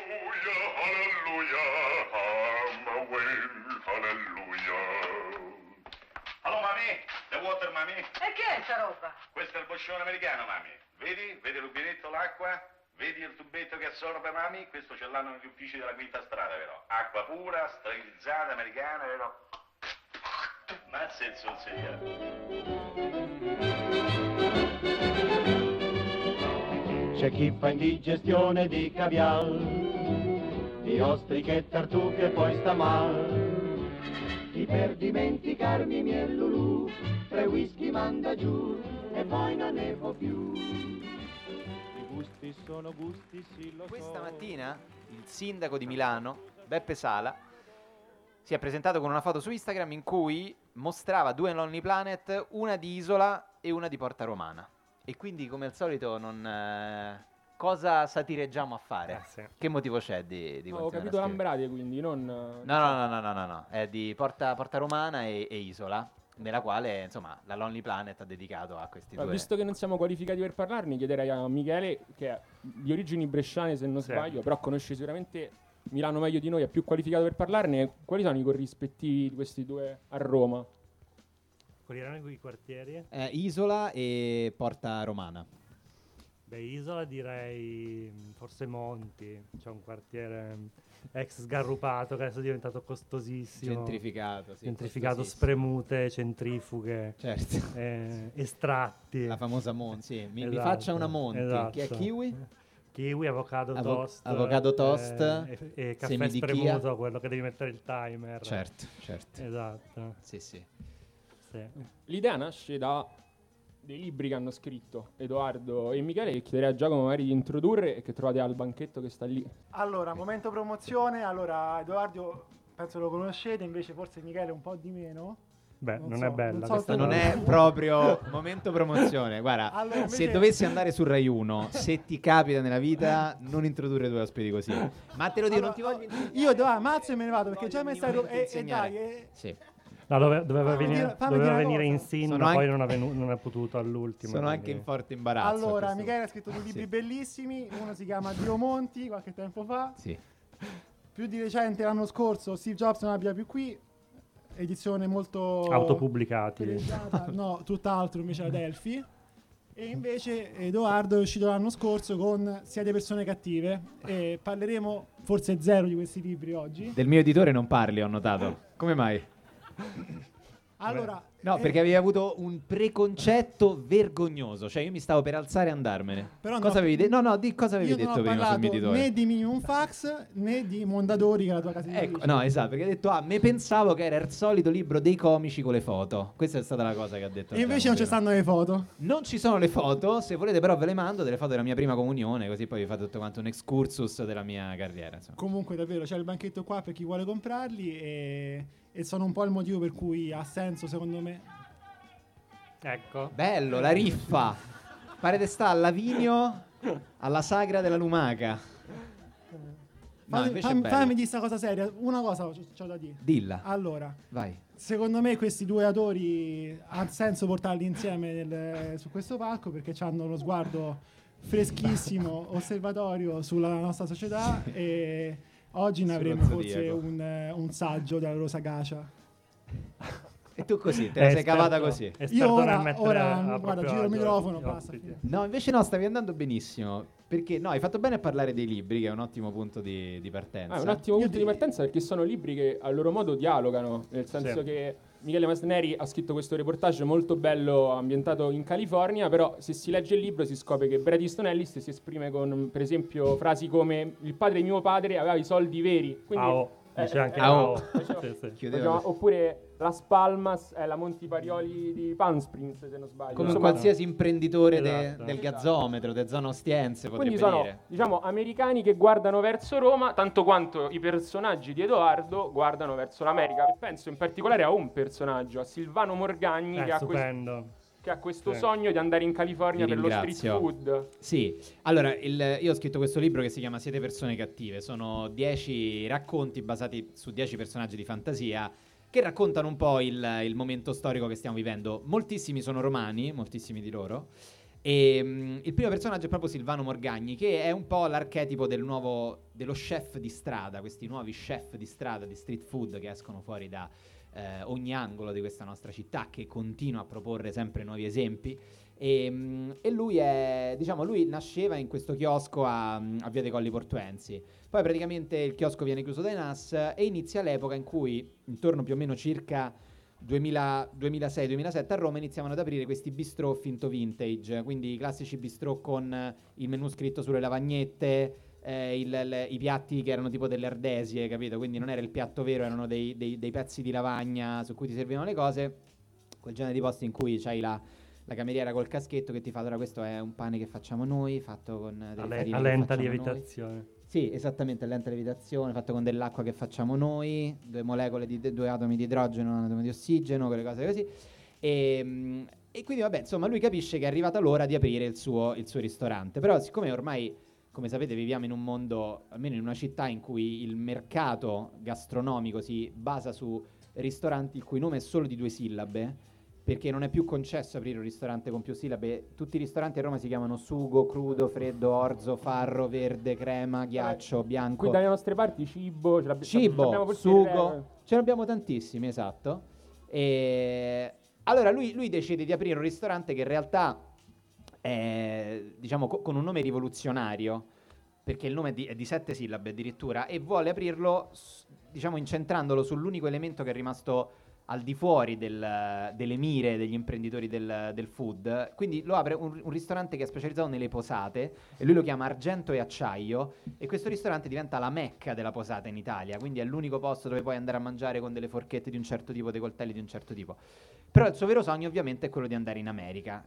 Allo mami, the water mami. E che è sta roba? Questo è il boscione americano mami. Vedi? Vedi il rubinetto, l'acqua? Vedi il tubetto che assorbe mami? Questo ce l'hanno negli uffici della quinta strada, vero? Acqua pura, sterilizzata, americana, vero? Mazza il sonsigliato. C'è chi fa indigestione di caviar, di ostriche e tartufe poi sta mal. Chi per dimenticarmi miel Lulù, 3 whisky manda giù e poi non ne può più. I gusti sono gusti, sì lo so. Questa mattina il sindaco di Milano, Beppe Sala, si è presentato con una foto su Instagram in cui mostrava 2 Lonely Planet, una di Isola e una di Porta Romana. E quindi, come al solito, cosa satireggiamo a fare? Sì. Che motivo c'è di Ho continuare capito a scrivere? Lambrate, quindi non... No, è di Porta Romana e Isola, nella quale, insomma, la Lonely Planet ha dedicato a questi due. Visto che non siamo qualificati per parlarne, chiederei a Michele, che è di origini bresciane se non sbaglio, però conosce sicuramente Milano meglio di noi, è più qualificato per parlarne, quali sono i corrispettivi di questi due a Roma? Quali erano i quartieri? Isola e Porta Romana. Beh, Isola direi forse Monti, c'è un quartiere ex sgarrupato che adesso è diventato costosissimo. Gentrificato, sì. Gentrificato, spremute, centrifughe, certo. estratti. La famosa Monti, sì. Mi Esatto, faccia una Monti, esatto. che è kiwi? Kiwi, avocado toast. Avocado toast, e caffè semi di spremuto, chia. quello che devi mettere il timer. Certo. Esatto. Sì. L'idea nasce da dei libri che hanno scritto Edoardo e Michele, che chiederei a Giacomo magari di introdurre e che trovate al banchetto che sta lì. Allora, momento promozione. Allora, Edoardo penso lo conoscete, invece forse Michele un po' di meno. Beh, non so, è bella non so questa se- Non è proprio momento promozione. Guarda, Allora, invece- se dovessi andare su Rai 1, se ti capita nella vita, non introdurre 2 ospiti così. Ma te lo dico, non ti voglio Io mazzo e me ne vado perché già mi stai... minimamente E dai, Sì. No, doveva venire, fammi dire una venire in cosa. sin, Sono ma poi anche- non è potuto all'ultimo. Sono anche quindi- in forte imbarazzo. a Allora, questo Michele ha scritto 2 libri bellissimi, uno si chiama Dio Monti, qualche tempo fa. Sì. Più di recente, l'anno scorso, Steve Jobs non abbia più qui, edizione molto... Autopubblicati. stilizzata. No, tutt'altro invece la Delphi. E invece Edoardo è uscito l'anno scorso con Siete persone cattive e parleremo forse 0 di questi libri oggi. Del mio editore non parli, ho notato. Come mai? Allora, No, perché avevi avuto un preconcetto vergognoso. Cioè, io mi stavo per alzare e andarmene. Però Cosa no, avevi detto? No, di cosa avevi io non detto ho prima sul parlato mio editore? né di Minimum Fax né di Mondadori, che è la tua casa di Ecco, no, esatto, perché ha detto, me pensavo che era il solito libro dei comici con le foto. Questa è stata la cosa che ha detto. E invece non ci Giacomo stanno le foto. prima. Non ci sono le foto, se volete però ve le mando, delle foto della mia prima comunione, così poi vi fate tutto quanto un excursus della mia carriera, insomma. Comunque davvero c'è il banchetto qua per chi vuole comprarli e sono un po' il motivo per cui ha senso secondo me. Ecco. Bello, la riffa. Pare che sta a Lavinio alla sagra della lumaca. No, invece è bello. Fammi dire sta cosa seria, una cosa c'ho da dire. Dilla, Allora, vai. secondo me questi 2 autori ha senso portarli insieme su questo palco perché hanno uno sguardo freschissimo, osservatorio sulla nostra società e oggi ne avremo Sullo forse zodiaco. un saggio della loro sagacia. E tu così, te la sei cavata così. Io ora guarda, giro il microfono, basta. No, invece no, stavi andando benissimo. Perché no, hai fatto bene a parlare dei libri, che è un ottimo punto di partenza. È un ottimo punto di partenza perché sono libri che a loro modo dialogano, nel senso Sì. che Michele Masneri ha scritto questo reportage molto bello ambientato in California, però se si legge il libro si scopre che Bret Easton Ellis si esprime con, per esempio, frasi come il padre di mio padre aveva i soldi veri. Quindi, Dice anche Ao. Sì. Chiudeva oppure Las Palmas è la Monti Parioli di Palm Springs, se non sbaglio. come Insomma, qualsiasi imprenditore Esatto. del gazzometro, de zona ostiense, quindi potrebbe sono, dire. diciamo, americani che guardano verso Roma, tanto quanto i personaggi di Edoardo guardano verso l'America. E penso in particolare a un personaggio, a Silvano Morgagni, che ha stupendo. che ha questo Sì. sogno di andare in California Vi per lo street ringrazio. food. Sì, allora io ho scritto questo libro che si chiama Siete persone cattive. Sono 10 racconti basati su 10 personaggi di fantasia che raccontano un po' il momento storico che stiamo vivendo. Moltissimi sono romani, moltissimi di loro. E il primo personaggio è proprio Silvano Morgagni, che è un po' l'archetipo dello chef di strada, questi nuovi chef di strada, di street food che escono fuori da ogni angolo di questa nostra città, che continua a proporre sempre nuovi esempi. E lui lui nasceva in questo chiosco a Via dei Colli Portuensi. Poi praticamente il chiosco viene chiuso dai NAS e inizia l'epoca in cui, intorno più o meno circa 2006-2007, a Roma iniziavano ad aprire questi bistrò finto vintage, quindi i classici bistrò con il menù scritto sulle lavagnette, i piatti che erano tipo delle ardesie, capito? Quindi non era il piatto vero, erano dei pezzi di lavagna su cui ti servivano le cose, quel genere di posti in cui c'hai la cameriera col caschetto che ti fa: allora questo è un pane che facciamo noi, fatto con delle farine A che lenta facciamo lievitazione. noi. Sì, esattamente, a lenta lievitazione, fatto con dell'acqua che facciamo noi, due atomi di idrogeno, un atomo di ossigeno, quelle cose così. E quindi vabbè, insomma, lui capisce che è arrivata l'ora di aprire il suo ristorante. Però siccome ormai, come sapete, viviamo in un mondo, almeno in una città in cui il mercato gastronomico si basa su ristoranti il cui nome è solo di 2 sillabe, perché non è più concesso aprire un ristorante con più sillabe. Tutti i ristoranti a Roma si chiamano sugo, crudo, freddo, orzo, farro, verde, crema, ghiaccio, bianco. Qui dalle nostre parti cibo, Cibo, sugo, ce ne abbiamo tantissimi, esatto. E allora lui decide di aprire un ristorante che in realtà è, diciamo, con un nome rivoluzionario, perché il nome è di 7 sillabe addirittura, e vuole aprirlo, diciamo, incentrandolo sull'unico elemento che è rimasto al di fuori delle mire degli imprenditori del food. Quindi lo apre un ristorante che è specializzato nelle posate, e lui lo chiama Argento e Acciaio, e questo ristorante diventa la mecca della posata in Italia, quindi è l'unico posto dove puoi andare a mangiare con delle forchette di un certo tipo, dei coltelli di un certo tipo. Però il suo vero sogno ovviamente è quello di andare in America.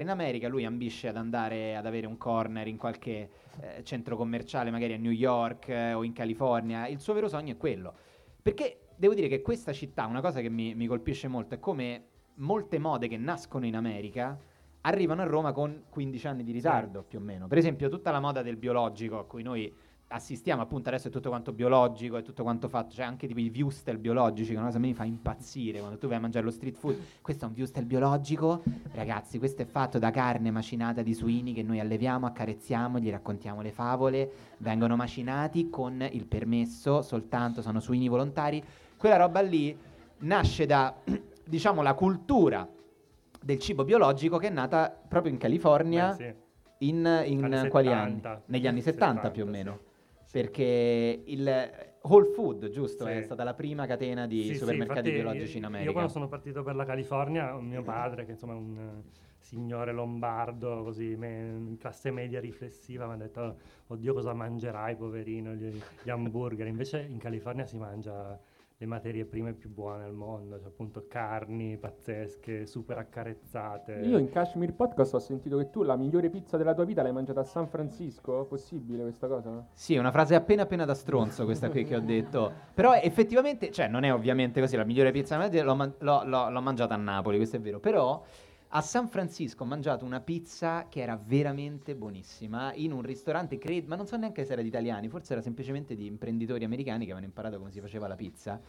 Lui ambisce ad andare ad avere un corner in qualche centro commerciale, magari a New York o in California. Il suo vero sogno è quello. Perché devo dire che questa città, una cosa che mi colpisce molto, è come molte mode che nascono in America arrivano a Roma con 15 anni di ritardo, più o meno. Per esempio, tutta la moda del biologico a cui noi assistiamo, appunto, adesso è tutto quanto biologico, è tutto quanto fatto, cioè anche tipo i wurstel biologici, che è una cosa che mi fa impazzire quando tu vai a mangiare lo street food. Questo è un wurstel biologico, ragazzi, questo è fatto da carne macinata di suini che noi alleviamo, accarezziamo, gli raccontiamo le favole, vengono macinati con il permesso, soltanto sono suini volontari. Quella roba lì nasce da, diciamo, la cultura del cibo biologico, che è nata proprio in California. In anni quali 70. anni? Negli anni 70 più o sì. meno. Perché il Whole Food, giusto, Sì. è stata la prima catena di Sì, supermercati infatti biologici in America. Io quando sono partito per la California, mio padre, che insomma è un signore lombardo, così in classe media riflessiva, mi ha detto: oddio, cosa mangerai, poverino, gli hamburger. Invece in California si mangia le materie prime più buone al mondo, cioè appunto carni pazzesche, super accarezzate. Io in Kashmir Podcast ho sentito che tu la migliore pizza della tua vita l'hai mangiata a San Francisco. Possibile questa cosa? Sì, è una frase appena da stronzo questa qui che ho detto. Però effettivamente, cioè non è ovviamente così, la migliore pizza della mia vita l'ho mangiata a Napoli, questo è vero. Però a San Francisco ho mangiato una pizza che era veramente buonissima in un ristorante, ma non so neanche se era di italiani, forse era semplicemente di imprenditori americani che avevano imparato come si faceva la pizza.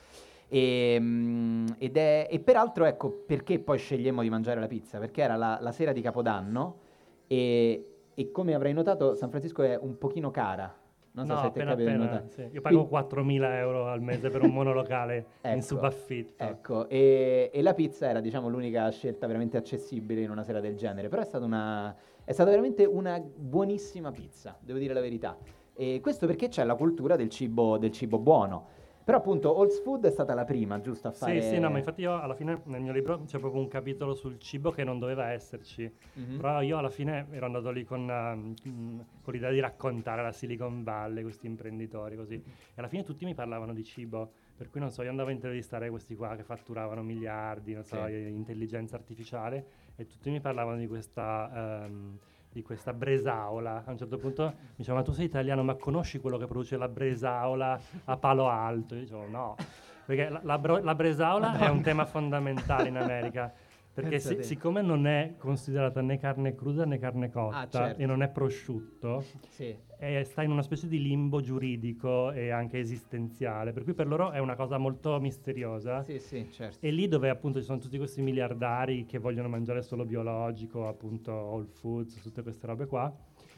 E peraltro, ecco, perché poi scegliemmo di mangiare la pizza? Perché era la sera di Capodanno e come avrai notato San Francisco è un pochino cara. Non so se ti è capitato di notare. Sì. Io pago 4.000 euro al mese per un monolocale in Ecco, subaffitto. Ecco, e la pizza era, diciamo, l'unica scelta veramente accessibile in una sera del genere. Però è stata veramente una buonissima pizza, devo dire la verità. E questo perché c'è la cultura del cibo buono. Però appunto All's Food è stata la prima, giusto, a fare... Sì, no, ma infatti io alla fine nel mio libro c'è proprio un capitolo sul cibo che non doveva esserci. Mhm. Però io alla fine ero andato lì con l'idea di raccontare la Silicon Valley, questi imprenditori così. E alla fine tutti mi parlavano di cibo. Per cui non so, io andavo a intervistare questi qua che fatturavano miliardi, non so, Sì. intelligenza artificiale, e tutti mi parlavano di questa bresaola. A un certo punto mi diceva: ma tu sei italiano, ma conosci quello che produce la bresaola a Palo Alto? Io dicevo no, perché la bresaola è un tema fondamentale in America. Perché Pensa te. siccome non è considerata né carne cruda né carne cotta certo. e non è prosciutto, Sì. sta in una specie di limbo giuridico e anche esistenziale, per cui per loro è una cosa molto misteriosa. Sì, certo. E lì dove appunto ci sono tutti questi miliardari che vogliono mangiare solo biologico, appunto Whole Foods, tutte queste robe qua,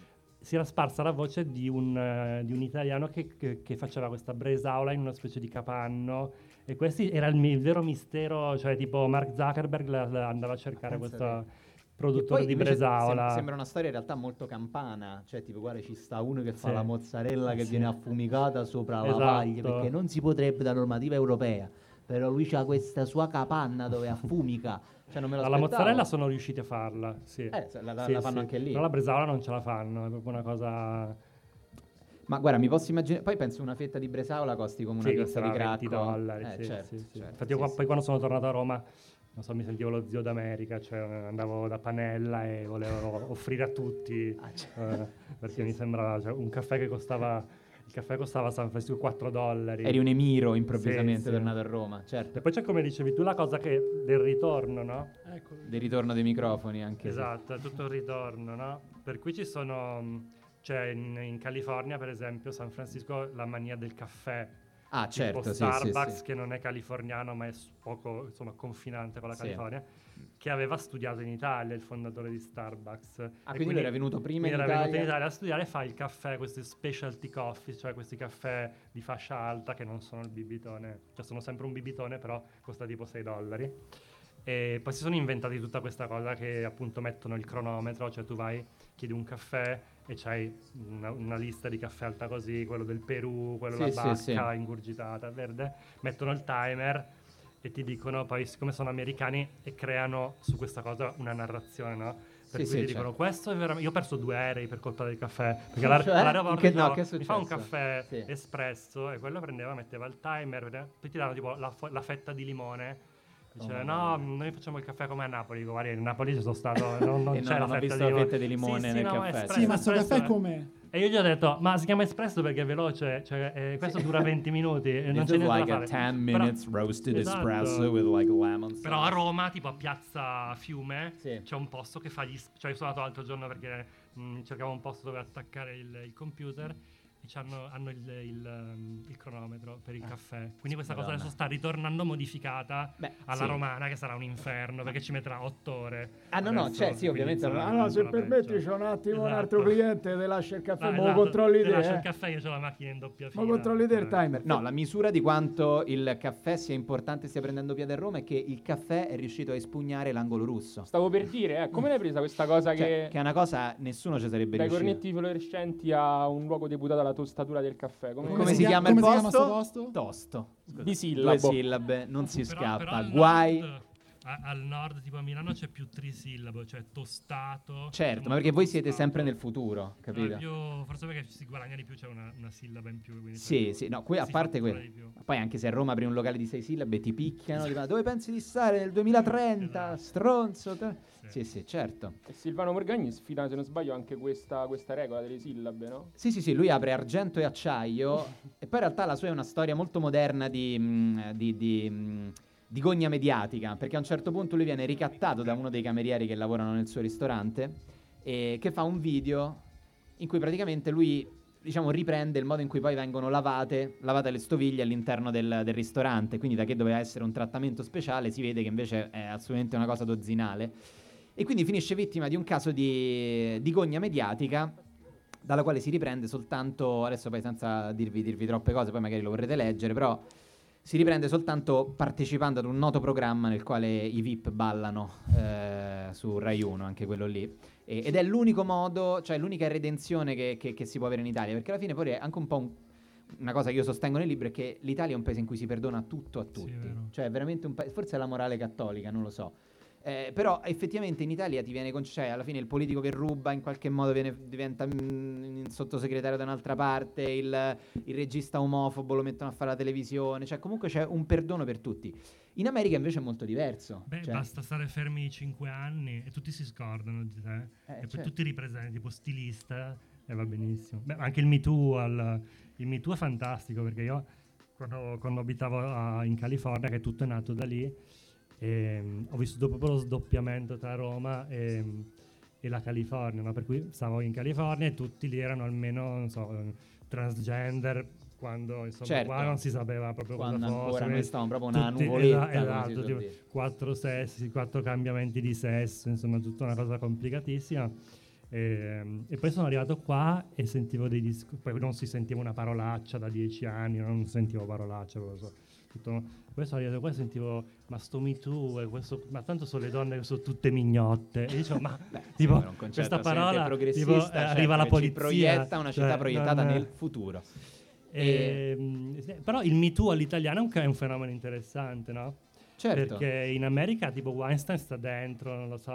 si era sparsa la voce di un italiano che faceva questa bresaola in una specie di capanno, e questo era il vero mistero, cioè tipo Mark Zuckerberg andava a cercare Pensa questo Che produttore poi di invece bresaola. sembra una storia in realtà molto campana, cioè tipo guarda ci sta uno che fa Sì. la mozzarella che Sì. viene affumicata sopra la Esatto. paglia, perché non si potrebbe da normativa europea, però lui c'ha questa sua capanna dove affumica, cioè non me lo La mozzarella sono riusciti a farla, sì. la fanno anche lì. Però la bresaola non ce la fanno, è proprio una cosa... Ma guarda, mi posso immaginare, poi penso una fetta di bresaola costi come una Sì, pizza di costava cracco. $20, sì, certo, sì, sì. certo, Infatti io sì, poi sì. quando sono tornato a Roma, non so, mi sentivo lo zio d'America, cioè andavo da Panella e volevo offrire a tutti, perché mi sembrava, cioè, un caffè che costava, il caffè costava a San Francisco $4. Eri un emiro improvvisamente Sì, sì. tornato a Roma, certo. E poi c'è, come dicevi tu, la cosa del ritorno, no? Ecco. Del ritorno dei microfoni anche. Esatto, è tutto il ritorno, no? Per cui ci sono, cioè in California per esempio, San Francisco, la mania del caffè. Ah, certo, Tipo sì, Starbucks, sì. che non è californiano ma è poco, insomma, confinante con la Sì. California, che aveva studiato in Italia, il fondatore di Starbucks. Ah, quindi lui era venuto prima in era venuto in Italia? Italia a studiare e fa il caffè, questi specialty coffee, cioè questi caffè di fascia alta che non sono il bibitone, cioè sono sempre un bibitone, però costa tipo $6. E poi si sono inventati tutta questa cosa che appunto mettono il cronometro, cioè tu vai, chiedi un caffè e c'hai una lista di caffè alta così, quello del Perù, quello Sì, la sì, bacca sì. ingurgitata, verde, mettono il timer e ti dicono, poi siccome sono americani e creano su questa cosa una narrazione, no? Per Sì, cui sì, ti dicono, certo. questo è veramente... Io ho perso 2 aerei per colpa del caffè, perché Cioè? all'aeroporto Che- dicevo, no, che è mi fa un successo? caffè Sì. espresso, e quello prendeva, metteva il timer, poi ti davano tipo la fetta di limone. Dice, Oh, no, noi facciamo il caffè come a Napoli. Dico, guarda, a Napoli ci sono stato, non E c'è non la ho fetta visto di la limone. fetta di limone Sì, nel no, caffè. espresso, Sì, ma sto espresso, caffè com'è? E io gli ho detto, ma si chiama espresso perché è veloce, cioè questo dura 20 minuti e non This c'è is niente like da a fare. 10 Però- minutes roasted Esatto. espresso with like lemon Però a sauce. Roma, tipo a Piazza Fiume, Sì. c'è un posto che fa cioè io sono andato l'altro giorno perché cercavo un posto dove attaccare il computer e hanno il cronometro per il caffè. Quindi questa cosa Madonna. adesso sta ritornando modificata Beh, alla sì. romana, che sarà un inferno perché ci metterà 8 ore. Ah, no, Adesso, cioè, sì, quindi ovviamente. sarà Ah, no, se ancora permetti, peggio. c'è un attimo un Esatto. altro cliente, te lascia il caffè, Ah, ma lo esatto, controlli ti te. lascio il caffè, io ho la macchina in doppia fila. Ma controlli te il timer. No, la misura di quanto il caffè sia importante e stia prendendo piede a Roma è che il caffè è riuscito a espugnare l'angolo russo. Stavo per dire, come l'hai presa questa cosa Cioè, che che è una cosa nessuno ci sarebbe dai riuscito. cornetti fluorescenti a un luogo deputato alla tostatura del caffè? Come si chiama il come si chiama posto? sto posto? Tosto. Scusa. Bisillabo. 2 sillabe, non si Però scappa. al Guai. nord, al nord, tipo a Milano, c'è più trisillabo, cioè tostato. Certo, Molto ma perché voi siete tostato. sempre nel futuro, No, è capito? forse perché si guadagna di più, c'è una sillaba in più. Quindi Sì, sì, no, qui a si parte fattura quello. di più. Poi anche se a Roma apri un locale di 6 sillabe ti picchiano, ti fanno, dove pensi di stare nel 2030, Esatto. stronzo? Sì. Sì, certo. E Silvano Morgagni sfida, se non sbaglio, anche questa regola delle sillabe, no? Sì, lui apre argento e acciaio e poi in realtà la sua è una storia molto moderna di gogna mediatica, perché a un certo punto lui viene ricattato da uno dei camerieri che lavorano nel suo ristorante e che fa un video in cui praticamente lui, diciamo, riprende il modo in cui poi vengono lavate le stoviglie all'interno del ristorante, quindi da che doveva essere un trattamento speciale si vede che invece è assolutamente una cosa dozzinale. E quindi finisce vittima di un caso di gogna mediatica dalla quale si riprende soltanto, adesso poi senza dirvi troppe cose, poi magari lo vorrete leggere, però si riprende soltanto partecipando ad un noto programma nel quale i VIP ballano su Rai 1, anche quello lì. Ed è l'unico modo, cioè l'unica redenzione che si può avere in Italia, perché alla fine poi è anche un po' una cosa che io sostengo nel libro, è che l'Italia è un paese in cui si perdona tutto a tutti. vero. Cioè è veramente un paese, forse è la morale cattolica, non lo so. Però effettivamente in Italia ti viene cioè alla fine il politico che ruba in qualche modo diventa sottosegretario da un'altra parte, il regista omofobo lo mettono a fare la televisione, cioè comunque c'è un perdono per tutti. In America invece è molto diverso. Beh, cioè, basta stare fermi 5 anni e tutti si scordano di te. E poi certo. tutti ripresenti, tipo stilista, e va benissimo. Beh, anche il Me Too, il Me Too è fantastico, perché io quando abitavo in California, che tutto è nato da lì, Ho vissuto proprio lo sdoppiamento tra Roma e la California, no? Per cui stavo in California e tutti lì erano almeno, non so, transgender, quando insomma Certo. qua non si sapeva proprio Quando cosa fosse. ancora noi stavamo proprio una Tutti- nuvoletta, come si esatto, suol tipo dire. 4 sessi, 4 cambiamenti di sesso, insomma tutta una cosa complicatissima. E poi sono arrivato qua e sentivo dei discorsi, poi non si sentiva una parolaccia da 10 anni, non sentivo parolacce, non lo so. Poi sono arrivato qua e sentivo, ma sto Me Too, ma tanto sono le donne che sono tutte mignotte. E dicevo, ma tipo, Era un concetto questa assolutamente parola progressista, tipo, certo, arriva la che polizia. ci proietta una città cioè, proiettata non- nel futuro. Però il Me Too all'italiano è un fenomeno interessante, no? Certo. Perché in America tipo Weinstein sta dentro, non lo so,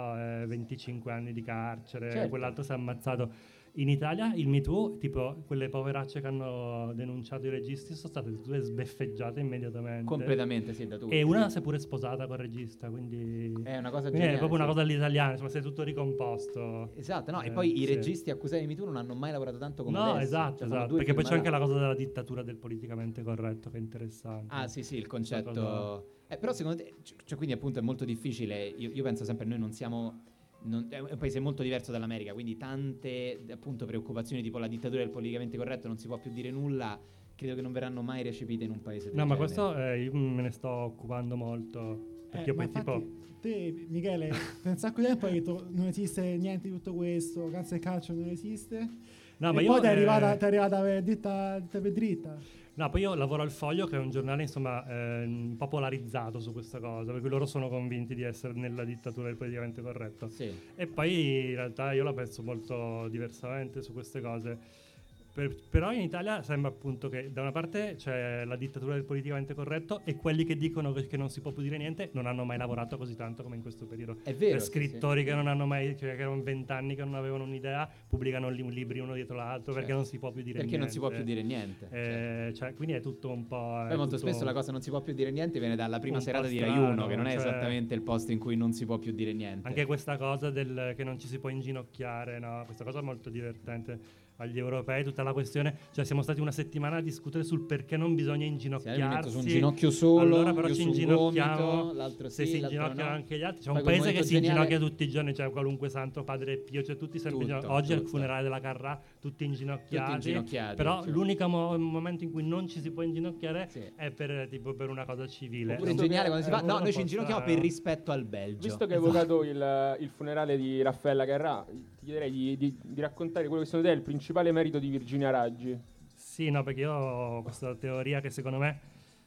25 anni di carcere, Certo. quell'altro si è ammazzato. In Italia il Me Too, tipo quelle poveracce che hanno denunciato i registi sono state tutte sbeffeggiate immediatamente. Completamente, sì, da tutti. E una si è pure sposata col regista, quindi È una cosa quindi geniale, è proprio una sì. cosa all'italiana, insomma, si è tutto ricomposto. Esatto, no, e poi i sì. registi accusati di Me Too non hanno mai lavorato tanto come No, adesso. esatto, Cioè, sono esatto, due perché poi c'è filmati. anche la cosa della dittatura del politicamente corretto che è interessante. Ah, sì, sì, il Questa concetto. Però secondo te, cioè, quindi appunto è molto difficile. Io penso sempre, noi non siamo. È un paese molto diverso dall'America, quindi tante appunto preoccupazioni tipo la dittatura del politicamente corretto, non si può più dire nulla, credo che non verranno mai recepite in un paese del No, ma genere. questo io me ne sto occupando molto. Perché Ma poi tipo. infatti, te, Michele, per un sacco di tempo hai detto non esiste niente di tutto questo, cancel culture non esiste. No, E ma io, poi ti è arrivata dritta per dritta. no, poi io lavoro al Foglio, che è un giornale insomma un po' polarizzato su questa cosa, perché loro sono convinti di essere nella dittatura del politicamente corretto. Sì. E poi in realtà io la penso molto diversamente su queste cose. Però in Italia sembra appunto che da una parte c'è la dittatura del politicamente corretto e quelli che dicono che non si può più dire niente non hanno mai lavorato così tanto come in questo periodo. È vero, Per sì, scrittori che non hanno mai, cioè che erano 20 anni che non avevano un'idea, pubblicano libri uno dietro l'altro perché Certo. non si può più dire Perché niente. non si può più dire niente. certo. Cioè, quindi è tutto un po'. Poi molto spesso la cosa non si può più dire niente viene dalla prima un serata po' di Rai strano, 1, che non è cioè- esattamente il posto in cui non si può più dire niente. Anche questa cosa del che non ci si può inginocchiare, no? Questa cosa è molto divertente. Agli europei tutta la questione, cioè siamo stati una settimana a discutere sul perché non bisogna Sì, inginocchiarsi. io mi metto su un ginocchio solo, allora però io ci su un inginocchiamo gomito, l'altro se sì, si l'altro inginocchiano no. anche gli altri. C'è Poi un quel paese che momento si geniale- inginocchia tutti i giorni, c'è qualunque santo, Padre Pio, cioè tutti sempre Tutto, oggi è il tutto. funerale della Carrà, tutti inginocchiati. Tutti inginocchiati, Però sì. l'unico momento in cui non ci si può inginocchiare Sì. è per una cosa civile. Oppure è Visto geniale che- quando si fa. No, quello noi ci un po' inginocchiamo strano. per rispetto al Belgio. Visto che hai evocato il funerale di Raffaella Carrà, ti chiederei di raccontare quello che secondo te è il principale merito di Virginia Raggi. Sì, no, perché io ho questa teoria che secondo me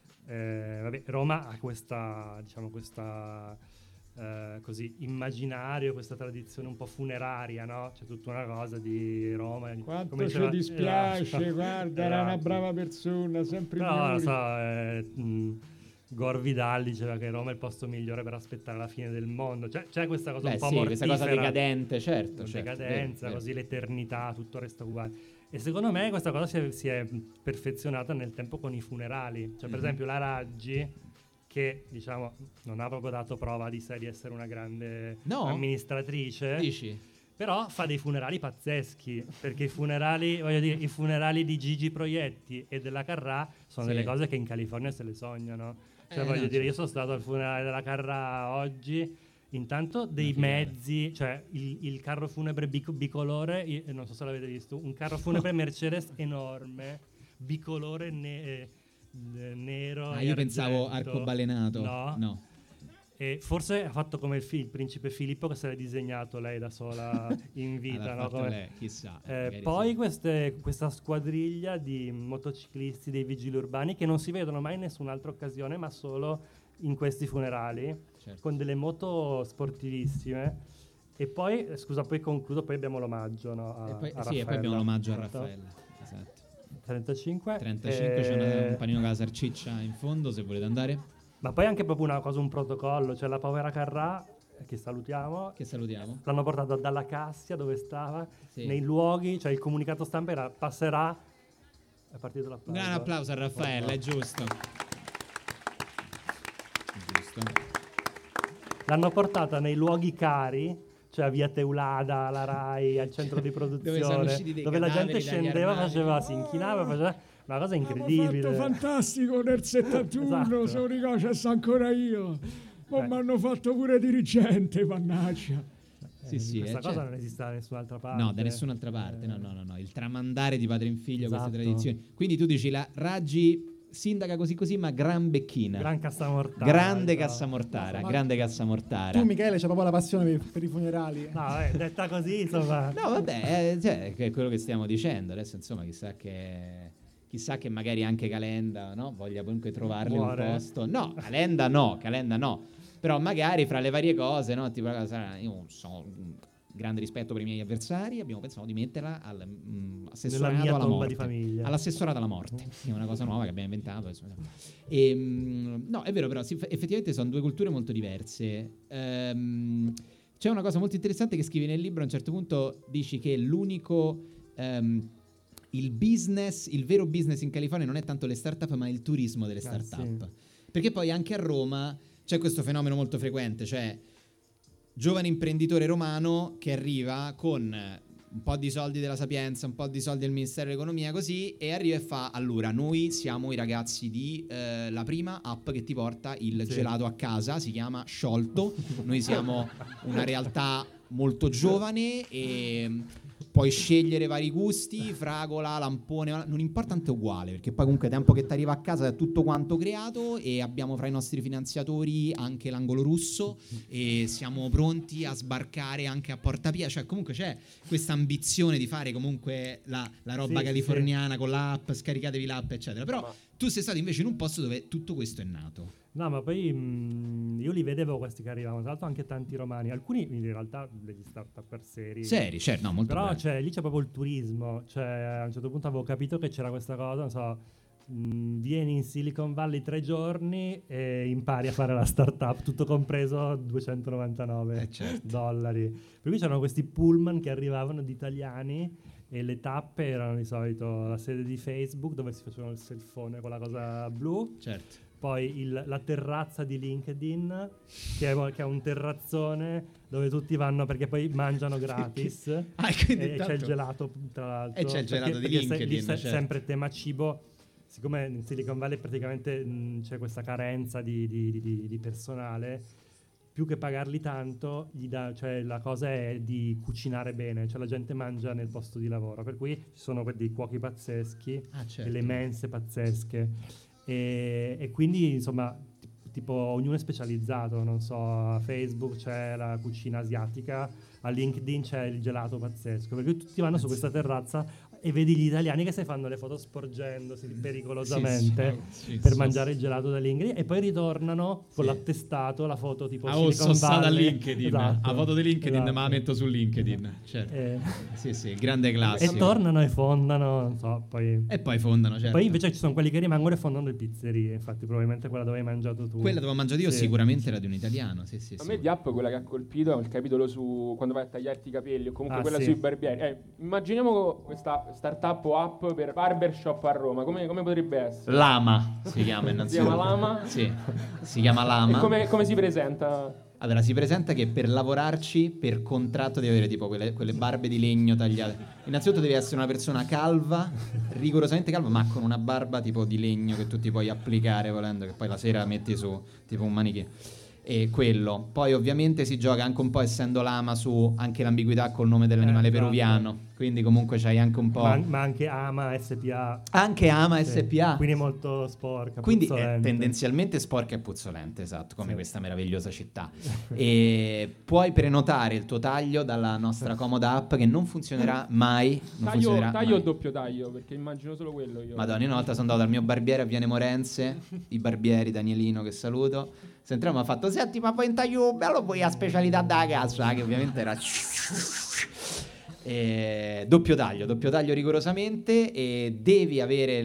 Roma ha questa, diciamo, così immaginario, questa tradizione un po' funeraria, no? C'è tutta una cosa di Roma. Quanto come ci diceva- dispiace, esatto, guarda, era una esatto. brava persona, sempre Però, non migliori. so, Gor Vidal diceva che Roma è il posto migliore per aspettare la fine del mondo. C'è questa cosa Beh, un po' sì, questa cosa mortifera. decadente, certo. Decadenza, vero, così l'eternità, tutto resta uguale. E secondo me questa cosa si è perfezionata nel tempo con i funerali. Cioè, per Mhm. esempio, la Raggi, che diciamo non ha proprio dato prova di sé di essere una grande No? amministratrice, Dici? però fa dei funerali pazzeschi, perché i funerali, voglio dire, i funerali di Gigi Proietti e della Carrà sono Sì. delle cose che in California se le sognano. Cioè, voglio no, dire, io certo. sono stato al funerale della Carrà oggi. Intanto dei figata. mezzi, cioè il carro funebre bicolore, non so se l'avete visto, un carro funebre Mercedes enorme, bicolore nero. Ah, e io pensavo argento. arcobalenato. No. E forse ha fatto come il principe Filippo, che se l'è disegnato lei da sola in vita. L'ha no? fatto Come- lei, chissà. magari Poi sì. questa squadriglia di motociclisti, dei vigili urbani, che non si vedono mai in nessun'altra occasione, ma solo in questi funerali, Certo. con delle moto sportivissime. E poi, scusa, poi concludo, poi abbiamo l'omaggio, no, E poi, a sì, e poi abbiamo Raffaella. l'omaggio a Esatto. Raffaella. Esatto. 35. 35 c'è un panino con la salsiccia in fondo se volete andare. Ma poi anche proprio una cosa, un protocollo, cioè la povera Carrà, che salutiamo, Che salutiamo. l'hanno portata dalla Cassia dove stava, Sì. nei luoghi, cioè il comunicato stampa era passerà, è partito Un l'applauso. gran applauso a Raffaella, è giusto. È giusto. L'hanno portata nei luoghi cari, cioè a via Teulada, alla Rai, al centro di sono produzione, usciti dei dove la gente cadaveri dagli scendeva, armadi. si inchinava, faceva una cosa Abbiamo incredibile. fatto fantastico nel 71, Esatto. se lo ricordo, c'è sto ancora io. Oh, mi hanno fatto pure dirigente, mannaggia. Sì, questa certo. cosa non esiste da nessun'altra parte. No, da nessun'altra parte. No. Il tramandare di padre in figlio queste Esatto. tradizioni. Quindi tu dici la Raggi sindaca così, ma gran becchina. Gran cassamortara. Grande diciamo. cassamortara, Ma- grande cassamortara. Tu, Michele, c'è proprio la passione per i funerali. No, detta così, insomma. No, vabbè, cioè, che è quello che stiamo dicendo. Adesso, insomma, chissà che magari anche Calenda, no? Voglia comunque trovarle Muore. un posto. No, Calenda no. Però magari fra le varie cose, no? Tipo, io non so, grande rispetto per i miei avversari, abbiamo pensato di metterla all'assessorato Nella mia alla tomba morte. di famiglia. All'assessorato alla morte, che è una cosa nuova che abbiamo inventato. Insomma. No, è vero, però effettivamente sono due culture molto diverse. C'è una cosa molto interessante che scrivi nel libro, a un certo punto dici che l'unico... il vero business in California non è tanto le start-up, ma il turismo delle start-up. Perché poi anche a Roma c'è questo fenomeno molto frequente, cioè giovane imprenditore romano che arriva con un po' di soldi della Sapienza, un po' di soldi del Ministero dell'Economia, così, e arriva e fa: allora, noi siamo i ragazzi di la prima app che ti porta il gelato a casa, si chiama Sciolto. Noi siamo una realtà molto giovane e puoi scegliere vari gusti, fragola, lampone, non importa, tanto è uguale, perché poi comunque tempo che ti arriva a casa è tutto quanto creato, e abbiamo fra i nostri finanziatori anche l'angolo russo e siamo pronti a sbarcare anche a Porta Pia, cioè comunque c'è questa ambizione di fare comunque la roba Sì, californiana con l'app, scaricatevi l'app eccetera, però tu sei stato invece in un posto dove tutto questo è nato. No, ma poi io li vedevo questi che arrivavano, tra l'altro anche tanti romani, alcuni in realtà degli start-up seri, Certo, no, molto però bravi. lì c'è proprio il turismo, cioè a un certo punto avevo capito che c'era questa cosa, non so, vieni in Silicon Valley 3 giorni e impari a fare la startup, tutto compreso $299. Per cui c'erano questi pullman che arrivavano di italiani e le tappe erano di solito la sede di Facebook dove si facevano il selfone con la cosa blu, Certo. poi la terrazza di LinkedIn che è un terrazzone dove tutti vanno perché poi mangiano gratis quindi e c'è tanto- il gelato tra l'altro, E c'è il gelato di LinkedIn, lì certo. sempre tema cibo, siccome in Silicon Valley praticamente c'è questa carenza di personale, più che pagarli tanto cioè la cosa è di cucinare bene, cioè la gente mangia nel posto di lavoro, per cui ci sono dei cuochi pazzeschi, certo. delle mense pazzesche e quindi insomma tipo ognuno è specializzato, non so, a Facebook c'è la cucina asiatica, a LinkedIn c'è il gelato pazzesco, perché tutti vanno su questa terrazza e vedi gli italiani che si fanno le foto sporgendosi pericolosamente per mangiare il gelato da LinkedIn e poi ritornano con l'attestato, la foto tipo Silicon sta da Valley. LinkedIn, Esatto, a foto di LinkedIn, esatto. ma la metto su LinkedIn, certo. Sì, grande classico. E tornano e fondano, non so, poi... E poi fondano, certo. Poi invece ci sono quelli che rimangono e fondano le pizzerie, infatti probabilmente quella dove hai mangiato tu. Quella dove ho mangiato io Sì. sicuramente era di un italiano, sì. A me di app quella che ha colpito è il capitolo su quando vai a tagliarti i capelli o comunque quella sì. sui barbieri. Immaginiamo questa startup o app per barbershop a Roma, come potrebbe essere? Lama si chiama innanzitutto. Si chiama Lama? Sì, si chiama Lama. E come si presenta? Allora, si presenta che per lavorarci, per contratto, devi avere tipo quelle barbe di legno tagliate. Innanzitutto devi essere una persona calva, rigorosamente calva, ma con una barba tipo di legno che tu ti puoi applicare volendo, che poi la sera metti su tipo un manichino. E quello. Poi ovviamente si gioca anche un po', essendo Lama, su anche l'ambiguità col nome dell'animale esatto. peruviano. Quindi comunque c'hai anche un po'... Ma anche Ama SPA. Anche Ama Sì. SPA. Quindi è molto sporca, Quindi è puzzolente. tendenzialmente sporca e puzzolente, esatto, come Sì. questa meravigliosa città. E puoi prenotare il tuo taglio dalla nostra comoda app che non funzionerà mai. Non funzionerà Taglio mai. o doppio taglio? Perché immagino solo quello io. Madonna, una volta sono andato dal mio barbiere a Viale Morense, i barbieri, Danielino che saluto. Se entriamo ha fatto: senti, ma poi un taglio bello, poi a specialità da casa, che ovviamente era... doppio taglio rigorosamente, e devi avere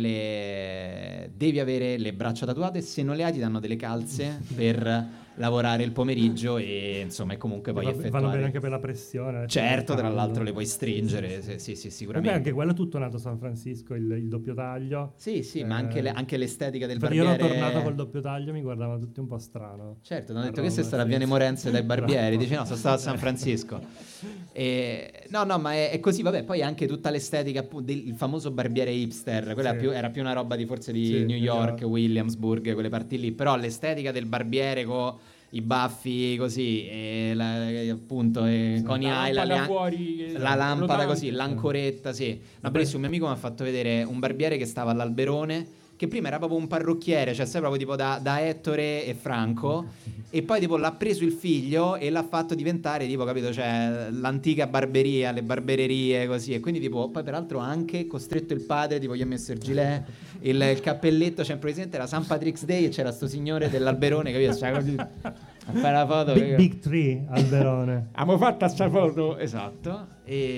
le braccia tatuate. Se non le hai ti danno delle calze per lavorare il pomeriggio, e insomma, e comunque poi Vanno effettuare. bene anche per la pressione. Certo, tra caldo. l'altro le puoi stringere, sì, Comunque sicuramente. anche quello è tutto nato a San Francisco, il doppio taglio. Sì, ma anche l'estetica del Infatti io barbiere. ero tornato col doppio taglio, mi guardavano tutti un po' strano. Certo, hanno detto A che sei Roma, stato a sì. Viale Morense dai barbieri. Dice no, sono stato a San Francisco. No, ma è così, vabbè. Poi anche tutta l'estetica del famoso barbiere hipster. Quella Sì. era più una roba di forse di Sì, New York, esatto. Williamsburg, quelle parti lì. Però l'estetica del barbiere con i baffi così, e appunto Coney Island, la lampada così, l'ancoretta, sì. No, bellissimo, un mio amico mi ha fatto vedere un barbiere che stava all'Alberone, che prima era proprio un parrucchiere, cioè sai proprio tipo da Ettore e Franco, e poi tipo l'ha preso il figlio e l'ha fatto diventare tipo, capito, cioè l'antica barberia, le barbererie così, e quindi tipo poi peraltro anche costretto il padre, tipo gli ha messo il gilet, il cappelletto, cioè presente era St. Patrick's Day e c'era sto signore dell'Alberone, capito, cioè così a fare la foto, Big Tree Alberone. abbiamo fatto sta foto, esatto,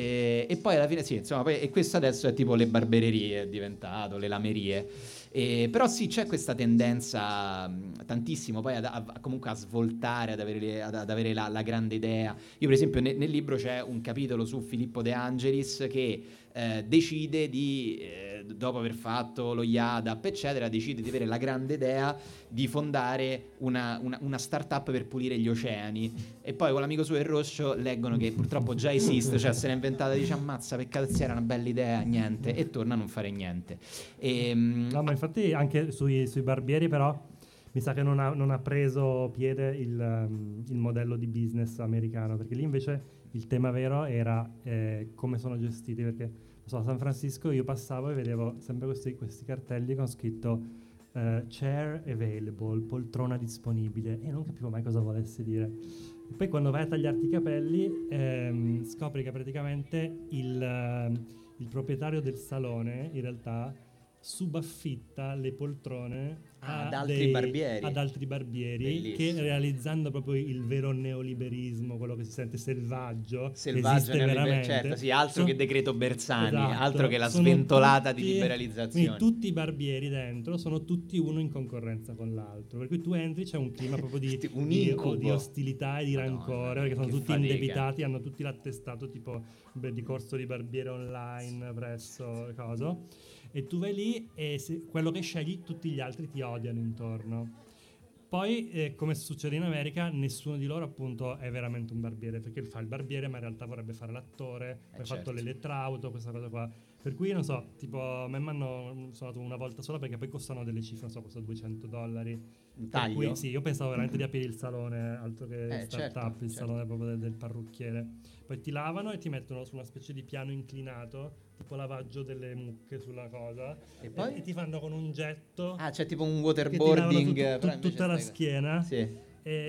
e poi alla fine sì, insomma, poi, e questo adesso è tipo le barbererie, è diventato le lamerie. Però sì, c'è questa tendenza tantissimo poi comunque a svoltare, ad avere la grande idea. Io per esempio nel libro c'è un capitolo su Filippo De Angelis che decide di, dopo aver fatto lo IADAP eccetera, decide di avere la grande idea di fondare una startup per pulire gli oceani, e poi con l'amico suo e il Roscio leggono che purtroppo già esiste, cioè se l'è inventata, dice ammazza, peccato, era una bella idea, niente, e torna a non fare niente. No, ma infatti anche sui barbieri però mi sa che non ha preso piede il modello di business americano, perché lì invece il tema vero era come sono gestiti, perché non so, a San Francisco io passavo e vedevo sempre questi cartelli con scritto chair available, poltrona disponibile, e non capivo mai cosa volesse dire. E poi quando vai a tagliarti i capelli scopri che praticamente il proprietario del salone in realtà subaffitta le poltrone ad altri barbieri che, realizzando proprio il vero neoliberismo, quello che si sente selvaggio esiste veramente, certo, sì, altro che decreto Bersani, esatto, altro che la sventolata di liberalizzazione. Quindi tutti i barbieri dentro sono tutti uno in concorrenza con l'altro, per cui tu entri, c'è un clima proprio di ostilità e di rancore, perché sono tutti indebitati, hanno tutti l'attestato tipo di corso di barbiere online presso coso. E tu vai lì e quello che scegli tutti gli altri ti odiano intorno. Poi come succede in America, nessuno di loro appunto è veramente un barbiere, perché fa il barbiere ma in realtà vorrebbe fare l'attore, poi ha fatto l'elettrauto, questa cosa qua. Per cui non so, tipo a me mi hanno suonato una volta sola, perché poi costano delle cifre, non so, costa $200. Un taglio? Per cui sì, io pensavo veramente di aprire il salone, altro che startup, il salone proprio del parrucchiere. Poi ti lavano e ti mettono su una specie di piano inclinato, tipo lavaggio delle mucche sulla cosa, e poi e ti fanno con un getto, c'è tipo un waterboarding tutta la schiena, sì.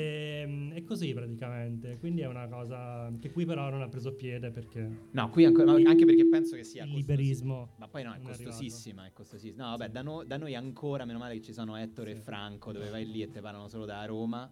E così praticamente, quindi è una cosa che qui però non ha preso piede, perché no, qui ancora, anche perché penso che sia il liberismo, ma poi no, è costosissima, no, vabbè, da noi ancora, meno male che ci sono Ettore e Franco, dove vai lì e te parlano solo da Roma.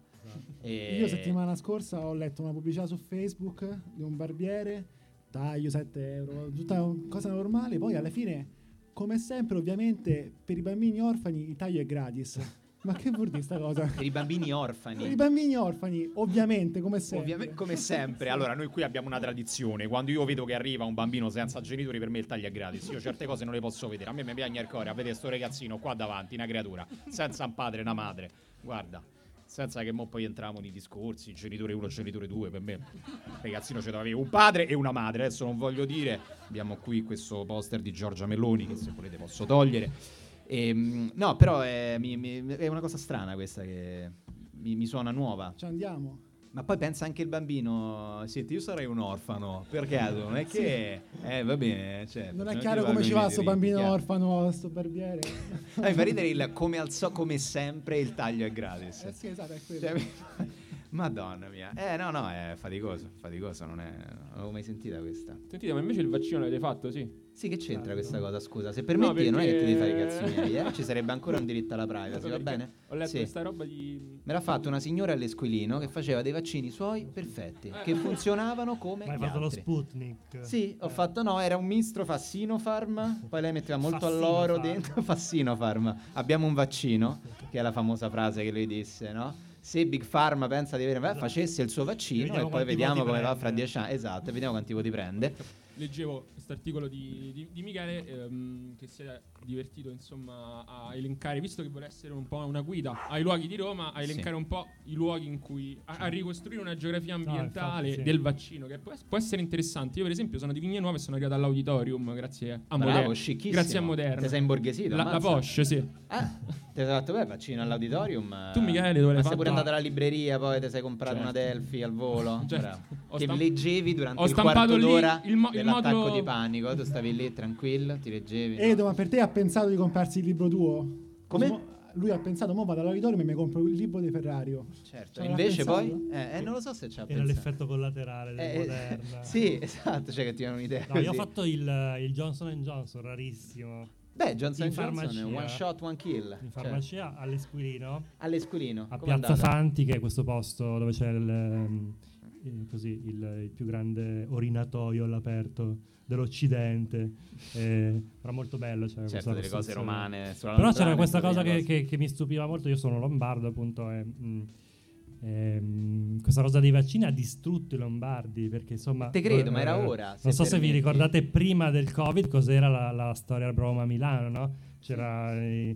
Io settimana scorsa ho letto una pubblicità su Facebook di un barbiere, taglio 7 euro, tutta una cosa normale. Poi alla fine, come sempre, ovviamente per i bambini orfani il taglio è gratis. Ma che vuol dire sta cosa? Per i bambini orfani. Per i bambini orfani, ovviamente, come sempre. Come sempre. Allora, noi qui abbiamo una tradizione. Quando io vedo che arriva un bambino senza genitori, per me il taglio è gratis. Io certe cose non le posso vedere. A me mi piace il cuore a vedere sto ragazzino qua davanti, una creatura, senza un padre e una madre. Guarda, senza che mo poi entriamo nei discorsi, genitore 1, genitore 2, per me il ragazzino ci deve avere un padre e una madre. Adesso non voglio dire, abbiamo qui questo poster di Giorgia Meloni che se volete posso togliere. No, però è una cosa strana questa, che mi suona nuova. Ci andiamo. Ma poi pensa anche il bambino, senti, io sarei un orfano, perché non è che va bene, cioè, non è chiaro come ci va sto bambino orfano, sto barbiere. Mi fa ridere il come sempre il taglio è gratis. Sì, esatto, è quello. Cioè, Madonna mia. No, è faticoso, non avevo mai sentita questa. Sentite, ma invece il vaccino l'avete fatto, sì? Sì, che c'entra questa cosa, scusa? Se permetti, perché non è che ti devi fare i cazzi miei, ci sarebbe ancora un diritto alla privacy, va bene? Ho letto questa roba di... Me l'ha fatto una signora all'Esquilino che faceva dei vaccini suoi perfetti, che funzionavano come ma hai fatto lo Sputnik? Sì, ho fatto, no, era un mistro fa Sinopharm, poi lei metteva molto all'oro dentro, fa Sinopharm. Abbiamo un vaccino, che è la famosa frase che lui disse, no? Se Big Pharma pensa di avere, facesse il suo vaccino e poi vediamo come va fra 10 anni. Esatto, vediamo quanti voti prende. Leggevo questo articolo di Michele che si è divertito insomma a elencare, visto che vuole essere un po' una guida ai luoghi di Roma, a elencare un po' i luoghi in cui a ricostruire una geografia ambientale del vaccino, che può essere interessante. Io per esempio sono di Vignenuova e sono arrivato all'auditorium grazie a Moderna. Scicchissimo. Grazie a Moderna. Te sei imborghesito? La Porsche, sì. Ti hai fatto beh, vaccino all'auditorium. Tu, Michele, dove l'hai sei fatto? pure andato alla libreria, poi ti sei comprato Certo. una Delphi al volo. Certo. Bravo. Ho Che stamp- leggevi durante ho il stampato quarto lì d'ora il dell'attacco modulo- di panico. Tu stavi lì tranquillo, ti leggevi. Edo, ma per te ha pensato di comprarsi il libro tuo? Come? Lui ha pensato, mo vado all'auditorium e mi compro il libro di Ferrario. Certo, Ci avrà invece pensato? poi non lo so se ci ha Era pensato. l'effetto collaterale del Moderna. Sì, esatto, cioè che ti hanno un'idea. No, io ho così. fatto il Johnson & Johnson, rarissimo. Beh, Johnson in Johnson, farmacia. one shot, one kill. In Cioè, farmacia all'Esquilino, all'Esquilino. a com'è Piazza andata? Fanti, che è questo posto dove c'è il più grande orinatoio all'aperto dell'Occidente. Era molto bello. C'era Certo, questa delle cose costruzione. romane. sulla Però c'era Lombrana, questa questa cosa prima che mi stupiva molto. Io sono lombardo, appunto. Questa cosa dei vaccini ha distrutto i lombardi, perché insomma Te credo, ma era ora, non so se vi permetti. ricordate prima del Covid cos'era la storia Roma-Milano, no? C'era i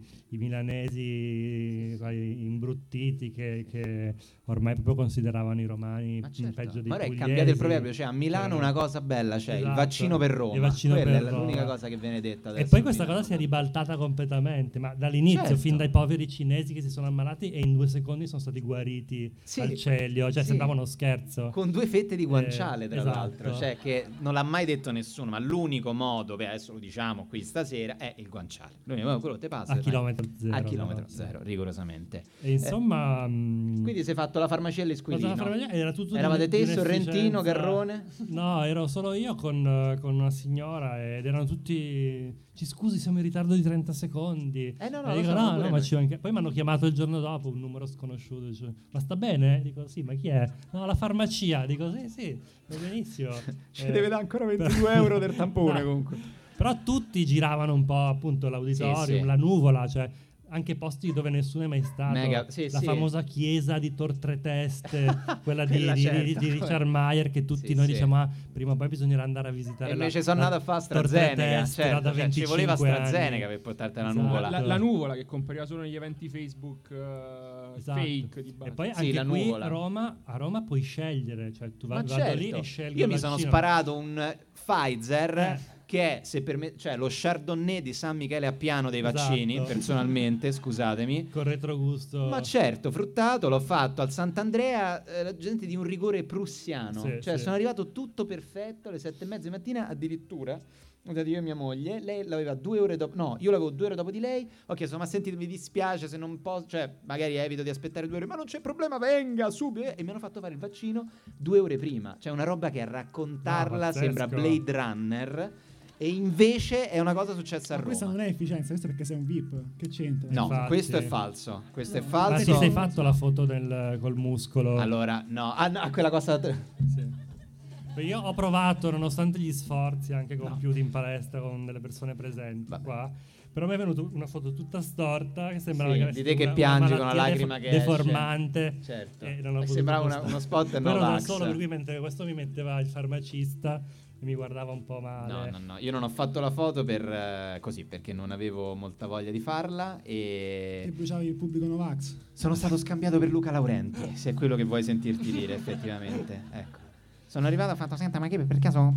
milanesi sai, imbruttiti che ormai proprio consideravano i romani Ma certo. peggio dei Ma ora è pugliesi. cambiato il proverbio, cioè a Milano C'era- una cosa bella c'è, il Esatto, vaccino per Roma. il vaccino Quella per è l'unica Roma. cosa che viene detta E adesso. poi a questa Milano. cosa si è ribaltata completamente, ma dall'inizio, Certo. fin dai poveri cinesi che si sono ammalati e in 2 secondi sono stati guariti Sì. al celio, cioè Sì. sembrava uno scherzo. Con 2 fette di guanciale, tra esatto. l'altro, cioè che non l'ha mai detto nessuno, ma l'unico modo, beh, adesso lo diciamo qui stasera, è il guanciale. L'unico modo, quello te passa. A fai- chilometro zero. A chilometro no? zero, rigorosamente. E insomma... Quindi sei fatto la farmacia all'Esquilino. era tutto di Eravate te, un'efficienza. Sorrentino, Garrone? No, ero solo io con una signora ed erano tutti... Ci scusi, siamo in ritardo di 30 secondi. No, E lo dico, siamo no, pure ma noi. ci manca-". Poi mi hanno chiamato il giorno dopo, un numero sconosciuto. Dice, ma sta bene? Dico, sì, ma chi è? No, la farmacia. Dico, sì, va benissimo. Ci deve dare ancora 22 euro del tampone No. comunque. Però tutti giravano un po' appunto l'auditorium, Sì, sì. la nuvola, cioè anche posti dove nessuno è mai stato. Mega, sì, la sì. famosa chiesa di Tor Tre Teste, quella di certo. di Richard Mayer, che tutti Sì, noi sì. diciamo prima o poi bisognerà andare a visitare. E invece la- sono la andato a fare Tor Tre AstraZeneca, Teste, certo, là da cioè, ci voleva 25 AstraZeneca anni. per portarti la Esatto. nuvola. La nuvola che compariva solo negli eventi Facebook Esatto. fake di base. E poi Sì, anche la qui nuvola. a Roma puoi scegliere, cioè tu Ma vado certo, lì e scegli io il mi sono vaccino. sparato un Pfizer Eh. che è, se cioè lo Chardonnay di San Michele Appiano dei Esatto. vaccini, personalmente, scusatemi. Con retrogusto. Ma certo, fruttato, l'ho fatto al Sant'Andrea, la gente di un rigore prussiano. Sì, Cioè, sì. sono arrivato tutto perfetto alle 7:30 di mattina, addirittura. Ho dato io e mia moglie, lei l'aveva 2 ore dopo, no, io l'avevo 2 ore dopo di lei. Ho chiesto, ma sentite, mi dispiace se non posso, cioè, magari evito di aspettare 2 ore, ma non c'è problema, venga subito. E mi hanno fatto fare il vaccino 2 ore prima. Cioè, una roba che a raccontarla No, sembra pazzesco. Blade Runner. E invece è una cosa successa a Ma questa Roma. non è efficienza, questo è perché sei un VIP. Che c'entra? No, Infatti. questo è falso. Questo è Ma falso. ti sei fatto la foto col muscolo? Allora, no, quella cosa. Sì. Io ho provato, nonostante gli sforzi, anche compiuti in palestra con delle persone presenti Vabbè. qua. Però mi è venuta una foto tutta storta che sembrava Sì, che di avessi te che una piangi con malattia una lacrima che esce. deformante. Certo. E non ho E potuto sembrava postare. uno spot Però non Novax. solo, per cui mentre questo mi metteva il farmacista e mi guardava un po' male. No, io non ho fatto la foto per così, perché non avevo molta voglia di farla Che e bruciavi il pubblico Novax. sono stato scambiato per Luca Laurenti, se è quello che vuoi sentirti dire effettivamente. Ecco. Sono arrivato e ho fatto, senta, ma che per caso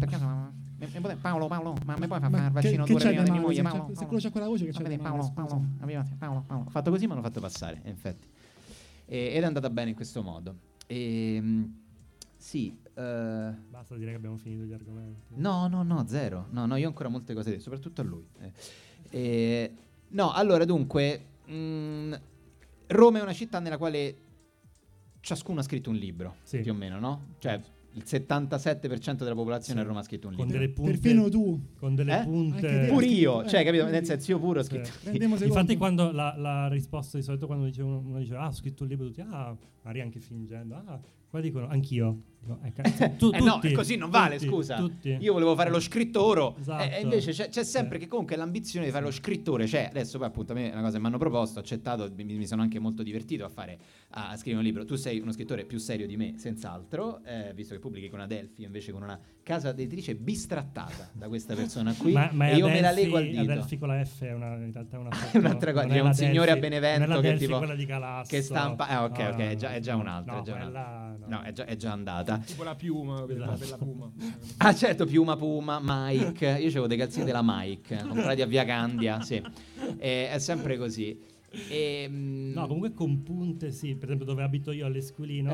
Paolo, ma mi puoi fare il vaccino che 2 ore c'è prima di di mia moglie? male? Paolo, Se quello c'ha quella voce che c'è Vedi, di male, scusa. Paolo. Ho fatto così, mi hanno fatto passare, infatti. Ed è andata bene in questo modo. Sì, Basta dire che abbiamo finito gli argomenti. no, zero. No, io ho ancora molte cose da dire, soprattutto a lui. No, allora, dunque, Roma è una città nella quale ciascuno ha scritto un libro, Sì. più o meno, no? Cioè, il 77% della popolazione a Roma ha scritto un Con libro. delle punte. Perfino tu. Con delle Eh? punte. Anche te. Pure io, scritto, cioè, capito? quindi- Nel senso, io pure ho scritto. Sì. Rendiamo secondo. Infatti, quando la risposta di solito, quando uno dice, ho scritto un libro, tutti, magari anche fingendo, qua dicono, anch'io. Dico, No, tutti, così non vale, tutti, scusa. tutti. Io volevo fare lo scrittore. Esatto. E invece c'è sempre che comunque l'ambizione di fare lo scrittore c'è. Adesso poi appunto a me è una cosa che mi hanno proposto, ho accettato, mi sono anche molto divertito a scrivere un libro. Tu sei uno scrittore più serio di me, senz'altro, visto che pubblichi con una Delphi, io invece con una casa editrice bistrattata da questa persona qui. Ma e io me la lego al dito. Adelphi con la F è in realtà è una È un'altra cosa, non c'è è un la signore a Delphi- Benevento non è la che Delphi, tipo- quella di Calasso. che stampa ok, No, è già un'altra, no, è già un'altra. quella no. No, è già andata. Tipo la piuma per la puma. Ah, certo, Puma, Mike. Io avevo dei calzini della Mike, comprati a Via Candia, sì. È sempre così. No, comunque con punte sì, per esempio dove abito io all'Esquilino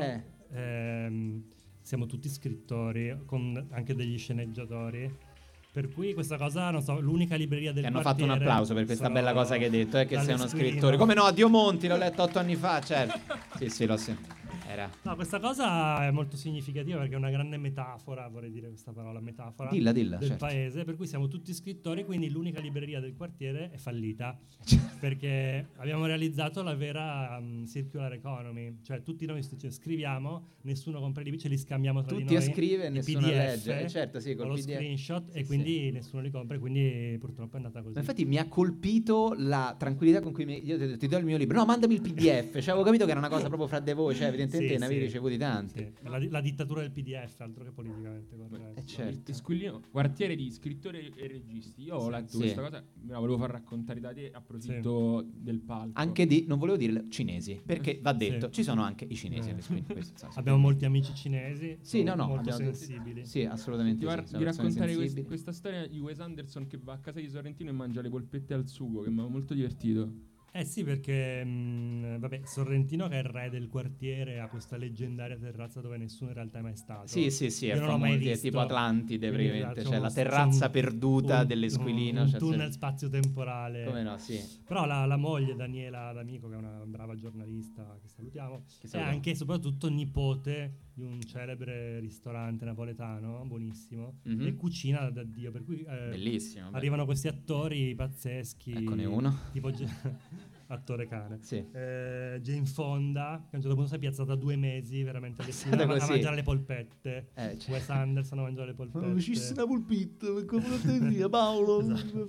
siamo tutti scrittori, con anche degli sceneggiatori. Per cui questa cosa, non so, l'unica libreria del Ti hanno quartiere... fatto un applauso per questa bella cosa che hai detto, che sei uno dall'Esquilino. scrittore. Come no, Dio Monti, l'ho letto 8 anni fa, certo. Sì, l'ho sentito. No, questa cosa è molto significativa perché è una grande metafora, vorrei dire questa parola, metafora Dilla, del certo. paese, per cui siamo tutti scrittori, quindi l'unica libreria del quartiere è fallita perché abbiamo realizzato la vera circular economy, cioè tutti noi scriviamo, nessuno compra i libri, ce li scambiamo tra tutti di noi, a scrivere e i nessuno PDF, legge, certo, sì, o col lo PDF. screenshot Sì, e quindi nessuno li compra e quindi purtroppo è andata così. Ma infatti mi ha colpito la tranquillità con cui io ti ho detto, ti do il mio libro, no, mandami il PDF, cioè avevo capito che era una cosa proprio fra di voi, cioè evidentemente ne avevi ricevuti tanti. Sì. La dittatura del PDF, altro che politicamente corretto. Certo. Esquilino, quartiere di scrittori e registi. Io ho letto questa cosa, me la volevo far raccontare da te, approfitto del palco. Anche di, non volevo dire cinesi, perché va detto, ci sono anche i cinesi all'Esquilino. Abbiamo molti amici cinesi, sì, no, molto sensibili. Sì, assolutamente. Ti raccontare questa storia di Wes Anderson che va a casa di Sorrentino e mangia le polpette al sugo, che mi ha molto divertito. Eh sì, perché vabbè, Sorrentino, che è il re del quartiere, ha questa leggendaria terrazza dove nessuno in realtà è mai stato. Sì, Io è non l'ho mai famoso, è visto. tipo Atlantide, Quindi, praticamente, c'è cioè uno- la terrazza c'è un- perduta dell'Esquilino. un cioè, tunnel spazio-temporale. Come no, sì. Però la moglie Daniela D'Amico, che è una brava giornalista che salutiamo, è anche e soprattutto nipote di un celebre ristorante napoletano, buonissimo, e cucina da Dio, per cui bellissimo. arrivano questi attori pazzeschi. Eccone uno. Tipo attore cane. Sì. Jane Fonda, che a un certo punto si è piazzata 2 mesi veramente Stata a così. mangiare le polpette. Cioè. Wes Anderson a mangiare le polpette. una polpetta, via Paolo.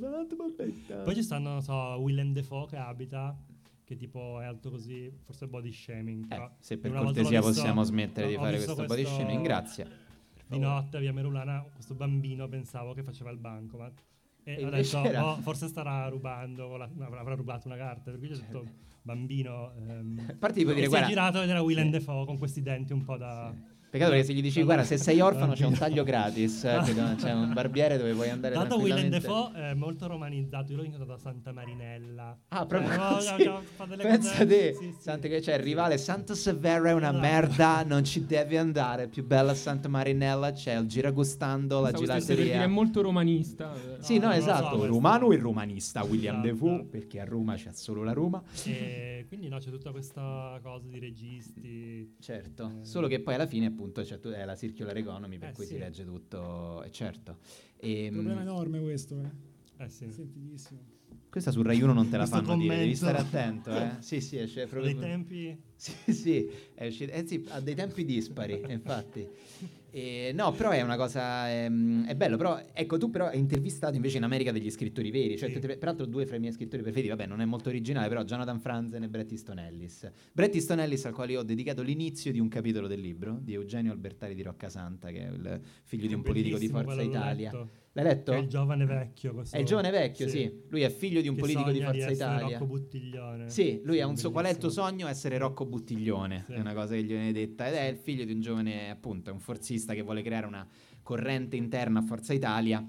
Poi ci stanno, non so, Willem Dafoe che abita, che tipo è alto così, forse body shaming. Però se per una volta cortesia l'ho visto- possiamo smettere di ho fare visto questo body shaming, grazie. Di notte a via Merulana, questo bambino pensavo che faceva il bancomat. E ho invece detto, era- forse starà rubando, avrà rubato una carta. Per cui ho detto, bambino. A parte di poter dire, si è guarda, girato ed era Willem Dafoe con questi denti un po' da. peccato perché se gli dici guarda, se sei orfano c'è un taglio gratis, c'è un barbiere dove puoi andare Tanto Willem tranquillamente. Dafoe è molto romanizzato, io l'ho incontrato a Santa Marinella. Ah, proprio così. Fa delle Pensa cose- te, sì, sì. Sante che c'è il rivale Santo Severo è una Esatto. merda, non ci devi andare, più bella Santa Marinella, c'è il giragustando, la Stavo stesse per dire, è gelateria. molto romanista. Sì, no, non lo esatto, so, questo. romano e romanista William Esatto. Defoe, perché a Roma c'è solo la Roma. E quindi no, c'è tutta questa cosa di registi. Certo, solo che poi alla fine appunto è la circular economy per cui sì. si legge tutto, certo. Problema enorme questo, Sì. Sentitissimo. Questa su Rai 1 non te la Questo fanno dire, devi commento. stare attento, Sì, sì, esce proprio. Dei tempi. Sì, è uscito, sì, ha dei tempi dispari, infatti. No, però è una cosa, è bello, però ecco, tu però hai intervistato invece in America degli scrittori veri, cioè Sì. peraltro 2 fra i miei scrittori preferiti, vabbè, non è molto originale, però Jonathan Franzen e Bret Easton Ellis. Bret Easton Ellis, al quale io ho dedicato l'inizio di un capitolo del libro di Eugenio Albertari di Roccasanta, che è il figlio di un politico di Bellissimo, Forza quello l'ho Italia. letto. L'hai letto? Che è il giovane vecchio. Questo... È il giovane vecchio, sì. Lui è figlio di un Che politico di sogna Forza essere Italia. Rocco Buttiglione. Sì, lui ha un bellissimo. qual è il tuo sogno? Essere Rocco Buttiglione, Sì. è una cosa che gli viene detta, ed è il figlio di un giovane, appunto, è un forzista che vuole creare una corrente interna a Forza Italia,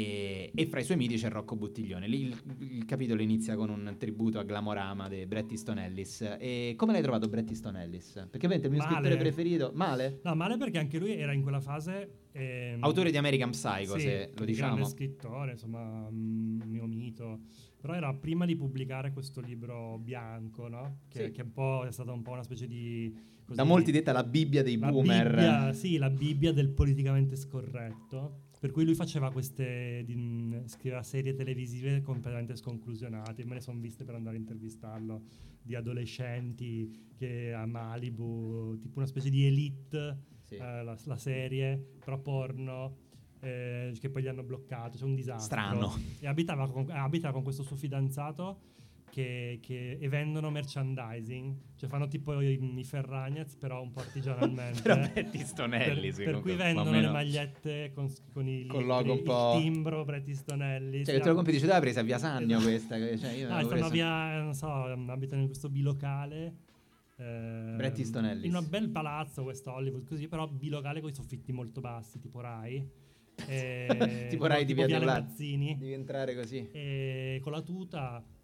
e fra i suoi miti c'è Rocco Buttiglione. Lì il capitolo inizia con un tributo a Glamorama di Bret Easton Ellis. E come l'hai trovato Bret Easton Ellis? Perché ovviamente il mio Male. scrittore preferito, male? No, male perché anche lui era in quella fase. Autore di American Psycho, sì, se lo grande diciamo. scrittore, insomma, mio mito. Però era prima di pubblicare questo libro bianco, no? Che, Sì. che un po' è stata un po' una specie di. Così, Da molti detta la Bibbia dei la boomer. Bibbia, sì, la Bibbia del politicamente scorretto. Per cui lui faceva scriveva serie televisive completamente sconclusionate. Me ne sono viste per andare a intervistarlo, di adolescenti che a Malibu, tipo una specie di Elite, Sì. la serie, però porno, che poi gli hanno bloccato. C'è un disastro. Strano. E abita con questo suo fidanzato e vendono merchandising, cioè fanno tipo i Ferragnez però un po' artigianalmente. Però Bret Easton Ellis, per comunque, cui più o vendono meno. le magliette con il logo un po'. il timbro Bret Easton Ellis. Cioè che te lo compri, dice, tu l'hai presa via Sannio questa. Cioè, io No, l'avevo stanno presa. via, non so, abitano in questo bilocale. Bret Easton Ellis. In un bel palazzo, questo Hollywood, così, però bilocale con i soffitti molto bassi, tipo Rai. Tipo Rai di Via Viale Della- Mazzini. Devi entrare così. E con la tuta,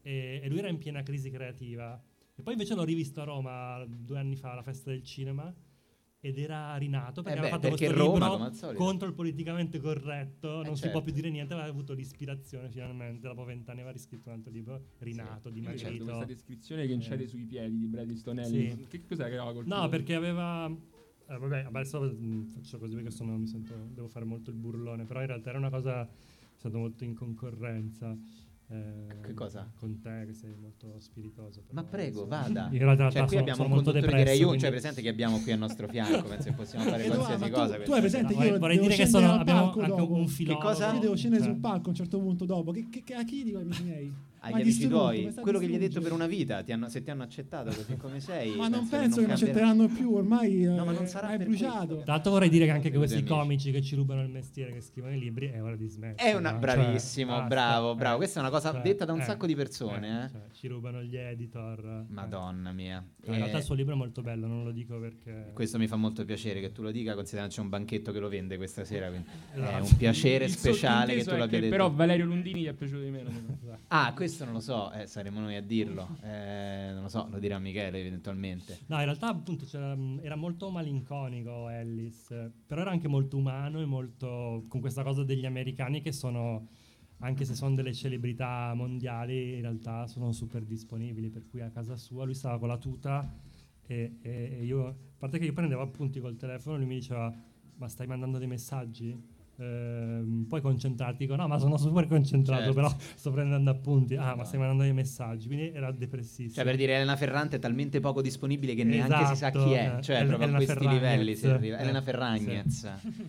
e lui era in piena crisi creativa. E poi invece l'ho rivisto a Roma 2 anni fa alla Festa del Cinema ed era rinato perché aveva fatto questo Roma, come libro al solito, contro il politicamente corretto, non si certo. può più dire niente, aveva avuto l'ispirazione finalmente, dopo 20 anni aveva riscritto un altro libro, rinato, dimagrito. Certo, questa descrizione che incede sui piedi di Bret Easton Ellis. Sì. Che cos'è che aveva colpito? No, perché aveva... vabbè, adesso faccio così perché mi sento, devo fare molto il burlone, però in realtà era una cosa, stato molto in concorrenza. Che cosa? Con te che sei molto spiritoso. Ma prego, vada. In realtà Cioè, qui abbiamo un conduttore di Rai 1, cioè presente che abbiamo qui al nostro fianco, penso che possiamo fare qualsiasi cosa. Tu hai presente che io vorrei devo dire che scendere al abbiamo palco anche dopo. un filone. Che cosa? Io devo scendere sul palco a un certo punto dopo. A chi dico ai amici miei? Agli amici tuoi, quello che gli hai detto per una vita, se ti hanno accettato così come sei. Ma non penso che mi accetteranno più, ormai No, ma non sarà è per bruciato. questo. Tra l'altro vorrei dire che anche Due questi amici. comici che ci rubano il mestiere, che scrivono i libri, è ora di smettere. È una no? bravissimo, Cioè, bravo. basta, Questa è una cosa cioè, detta da un sacco di persone, cioè, ci rubano gli editor. Madonna mia. In realtà il suo libro è molto bello, non lo dico perché... Questo mi fa molto piacere che tu lo dica, considerando c'è un banchetto che lo vende questa sera, quindi è Esatto. un piacere Il speciale che sottinteso tu è l'abbia detto. Però Valerio Lundini gli è piaciuto di meno. Ah, questo non lo so, saremo noi a dirlo. Non lo so, lo dirà Michele eventualmente. No, in realtà appunto era molto malinconico Ellis, però era anche molto umano e molto con questa cosa degli americani che sono, anche se sono delle celebrità mondiali, in realtà sono super disponibili, per cui a casa sua lui stava con la tuta e io, a parte che io prendevo appunti col telefono, lui mi diceva ma stai mandando dei messaggi? Puoi concentrarti? Dico no, ma sono super concentrato, Certo. però sto prendendo appunti. Ma stai mandando dei messaggi, quindi era depressissimo. Cioè, per dire, Elena Ferrante è talmente poco disponibile che neanche si sa chi è, Esatto, cioè proprio a Elena questi Ferragnez. livelli si arriva. Elena Ferragnez.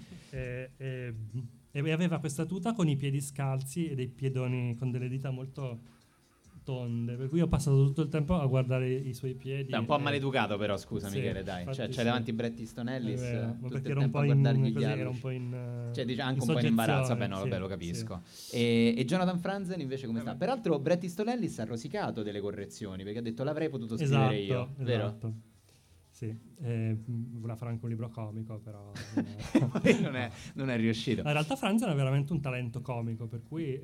E aveva questa tuta con i piedi scalzi e dei piedoni con delle dita molto tonde, per cui ho passato tutto il tempo a guardare i suoi piedi. È un po' maleducato però, scusa Sì, Michele, dai. infatti Cioè, c'è sì. davanti Bret Easton Ellis È vero, ma tutto perché il era un tempo po' a guardargli in gli così, altri. era un po' in Cioè, dice anche in un po' in imbarazzo, soggezione, vabbè, no, sì, vabbè, lo capisco. sì. E Jonathan Franzen invece come sta? Peraltro Bret Easton Ellis ha rosicato delle correzioni, perché ha detto l'avrei potuto scrivere io, vero? Esatto. Sì, voleva fare anche un libro comico, però Poi non è riuscito. in realtà Franzen ha veramente un talento comico, per cui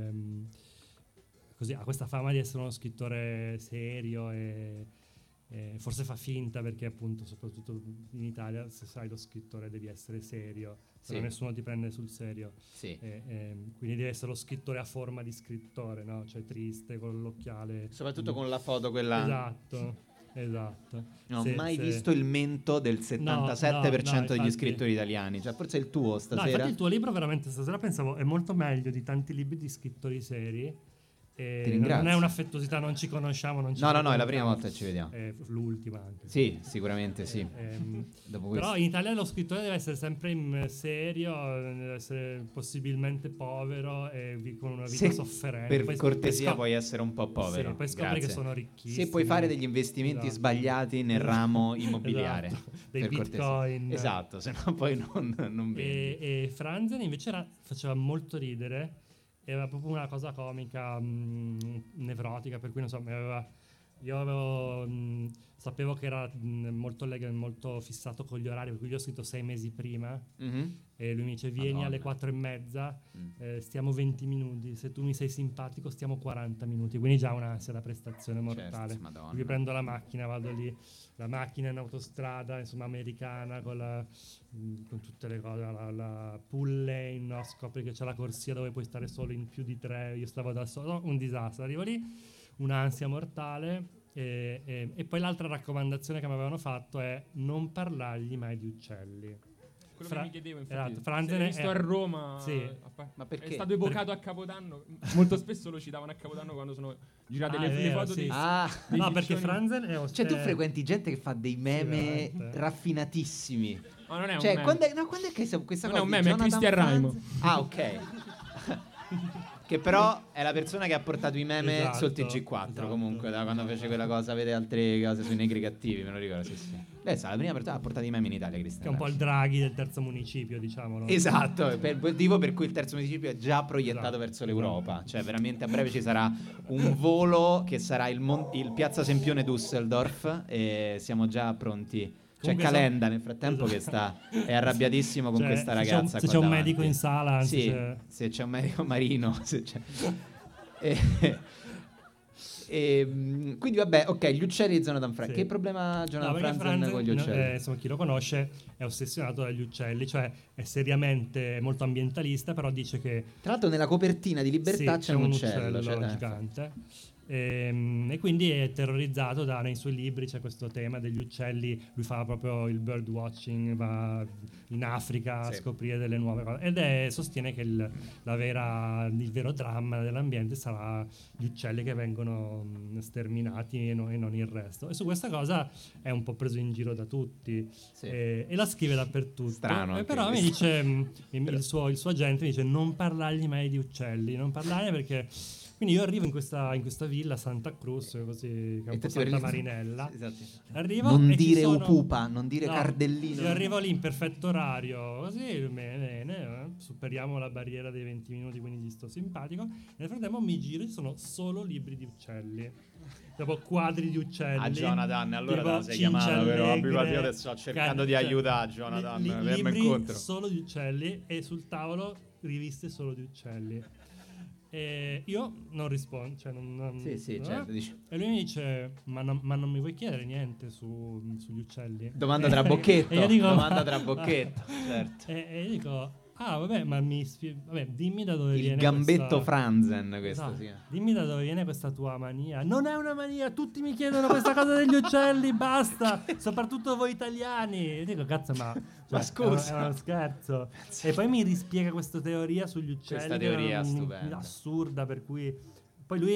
così ha questa fama di essere uno scrittore serio e forse fa finta, perché appunto soprattutto in Italia, se sai lo scrittore devi essere serio, se no Sì. nessuno ti prende sul serio. Sì. Quindi devi essere lo scrittore a forma di scrittore, no? Cioè triste, con l'occhiale. Soprattutto con la foto quella. Esatto. Non ho mai visto il mento del 77% degli infatti. scrittori italiani. Cioè, forse è il tuo No, stasera. infatti il tuo libro veramente stasera pensavo è molto meglio di tanti libri di scrittori seri. Ti ringrazio. Non è un'affettuosità, non ci conosciamo. Non ci No, è la frequentiamo. prima volta che ci vediamo. L'ultima anche. Sì, sicuramente sì. Dopo questo. Però in Italia lo scrittore deve essere sempre serio, deve essere possibilmente povero e con una vita sofferente. Per Poi cortesia puoi essere un po' Sì, povero. poi scopri Grazie. che sono ricchissimi. Se puoi fare degli investimenti Esatto. sbagliati nel ramo immobiliare. Esatto. Dei per cortesia. bitcoin. Esatto, se no poi non vendi. E Franzen invece faceva molto ridere, era proprio una cosa comica, nevrotica, per cui non so, sapevo che era molto fissato con gli orari, per cui gli ho scritto 6 mesi prima. Mhm. E lui mi dice vieni Madonna. alle 4:30, stiamo 20 minuti, se tu mi sei simpatico stiamo 40 minuti, quindi già un'ansia da prestazione mortale. Certo, Madonna. Quindi prendo la macchina, vado lì, la macchina in autostrada, insomma americana, con tutte le cose, la pull lane, no? Scopri che c'è la corsia dove puoi stare solo in più di 3, io stavo da solo, un disastro, arrivo lì, un'ansia mortale. E poi l'altra raccomandazione che mi avevano fatto è non parlargli mai di uccelli. Quello che mi chiedevo, infatti, Esatto, Franzen se l'hai visto a Roma, sì. Ma perché? è stato evocato a Capodanno. Molto spesso lo citavano a Capodanno quando sono girate Ah, le è vero, foto sì. dei No, dei perché piccioni. Franzen è Cioè, tu frequenti gente che fa dei meme veramente. raffinatissimi. Ma non è un Cioè, meme. quando è che questa Non è cosa un di meme, è Jonathan Cristian Raimo. Franzen? Ah, ok. Che però è la persona che ha portato i meme Esatto, sul TG4 esatto. comunque, da quando fece quella cosa, vede altre cose sui negri cattivi, me lo ricordo, sì, sì. Lei è stata la prima persona che ha portato i meme in Italia, Cristian. Che è un po' il Draghi del terzo municipio, diciamo. No? Esatto, per il motivo per cui il terzo municipio è già proiettato Esatto. verso l'Europa. Cioè, veramente a breve ci sarà un volo che sarà il Piazza Sempione Düsseldorf e siamo già pronti. C'è Comunque Calenda nel frattempo che è arrabbiatissimo con Cioè, questa se c'è ragazza. se qua c'è un davanti. medico in sala, anzi sì, c'è- se c'è un medico marino, se c'è. Quindi vabbè, ok, gli uccelli di Jonathan Franzen. Sì. Che problema Jonathan perché Franzen con gli uccelli? insomma, chi lo conosce è ossessionato dagli uccelli, cioè è seriamente molto ambientalista, però dice che Tra l'altro nella copertina di Libertà sì, c'è un uccello. Cioè, gigante. E quindi è terrorizzato nei suoi libri c'è questo tema degli uccelli. Lui fa proprio il bird watching, va in Africa a Sì. scoprire delle nuove cose ed sostiene che il vero dramma dell'ambiente sarà gli uccelli che vengono sterminati e non il resto, e su questa cosa è un po' preso in giro da tutti. Sì. E la scrive dappertutto. Strano anche Però mi questo. dice il suo agente mi dice non parlargli mai di uccelli, non parlarne, perché quindi io arrivo in questa villa Santa Cruz, così, che è un po' Santa Marinella. Esatto. Arrivo Non e ci dire sono- upupa, non dire No, cardellino. Io arrivo lì in perfetto orario, così bene, superiamo la barriera dei 20 minuti, quindi gli sto simpatico. Nel frattempo mi giro e ci sono solo libri di uccelli. Dopo quadri di uccelli. Ah, Jonathan, allora tipo te la sei chiamato, però Allegre, io ti sto cercando di cioè, aiutare, Jonathan, venimi libri incontro. solo di uccelli e sul tavolo riviste solo di uccelli. E io non rispondo, cioè Sì, certo, dici. E lui mi dice: ma non mi vuoi chiedere niente sugli uccelli? Domanda tra bocchetto, E io dico, domanda tra bocchetto, certo. E io dico: ah, vabbè, ma vabbè, dimmi da dove Il viene gambetto questa... Franzen, questo Esatto. si chiama. Dimmi da dove viene questa tua mania. Non è una mania, tutti mi chiedono questa cosa degli uccelli, basta, soprattutto voi italiani. E dico, cazzo, ma scusa. è uno scherzo. E poi mi rispiega questa teoria sugli uccelli. Questa che teoria è stupenda. assurda, per cui poi lui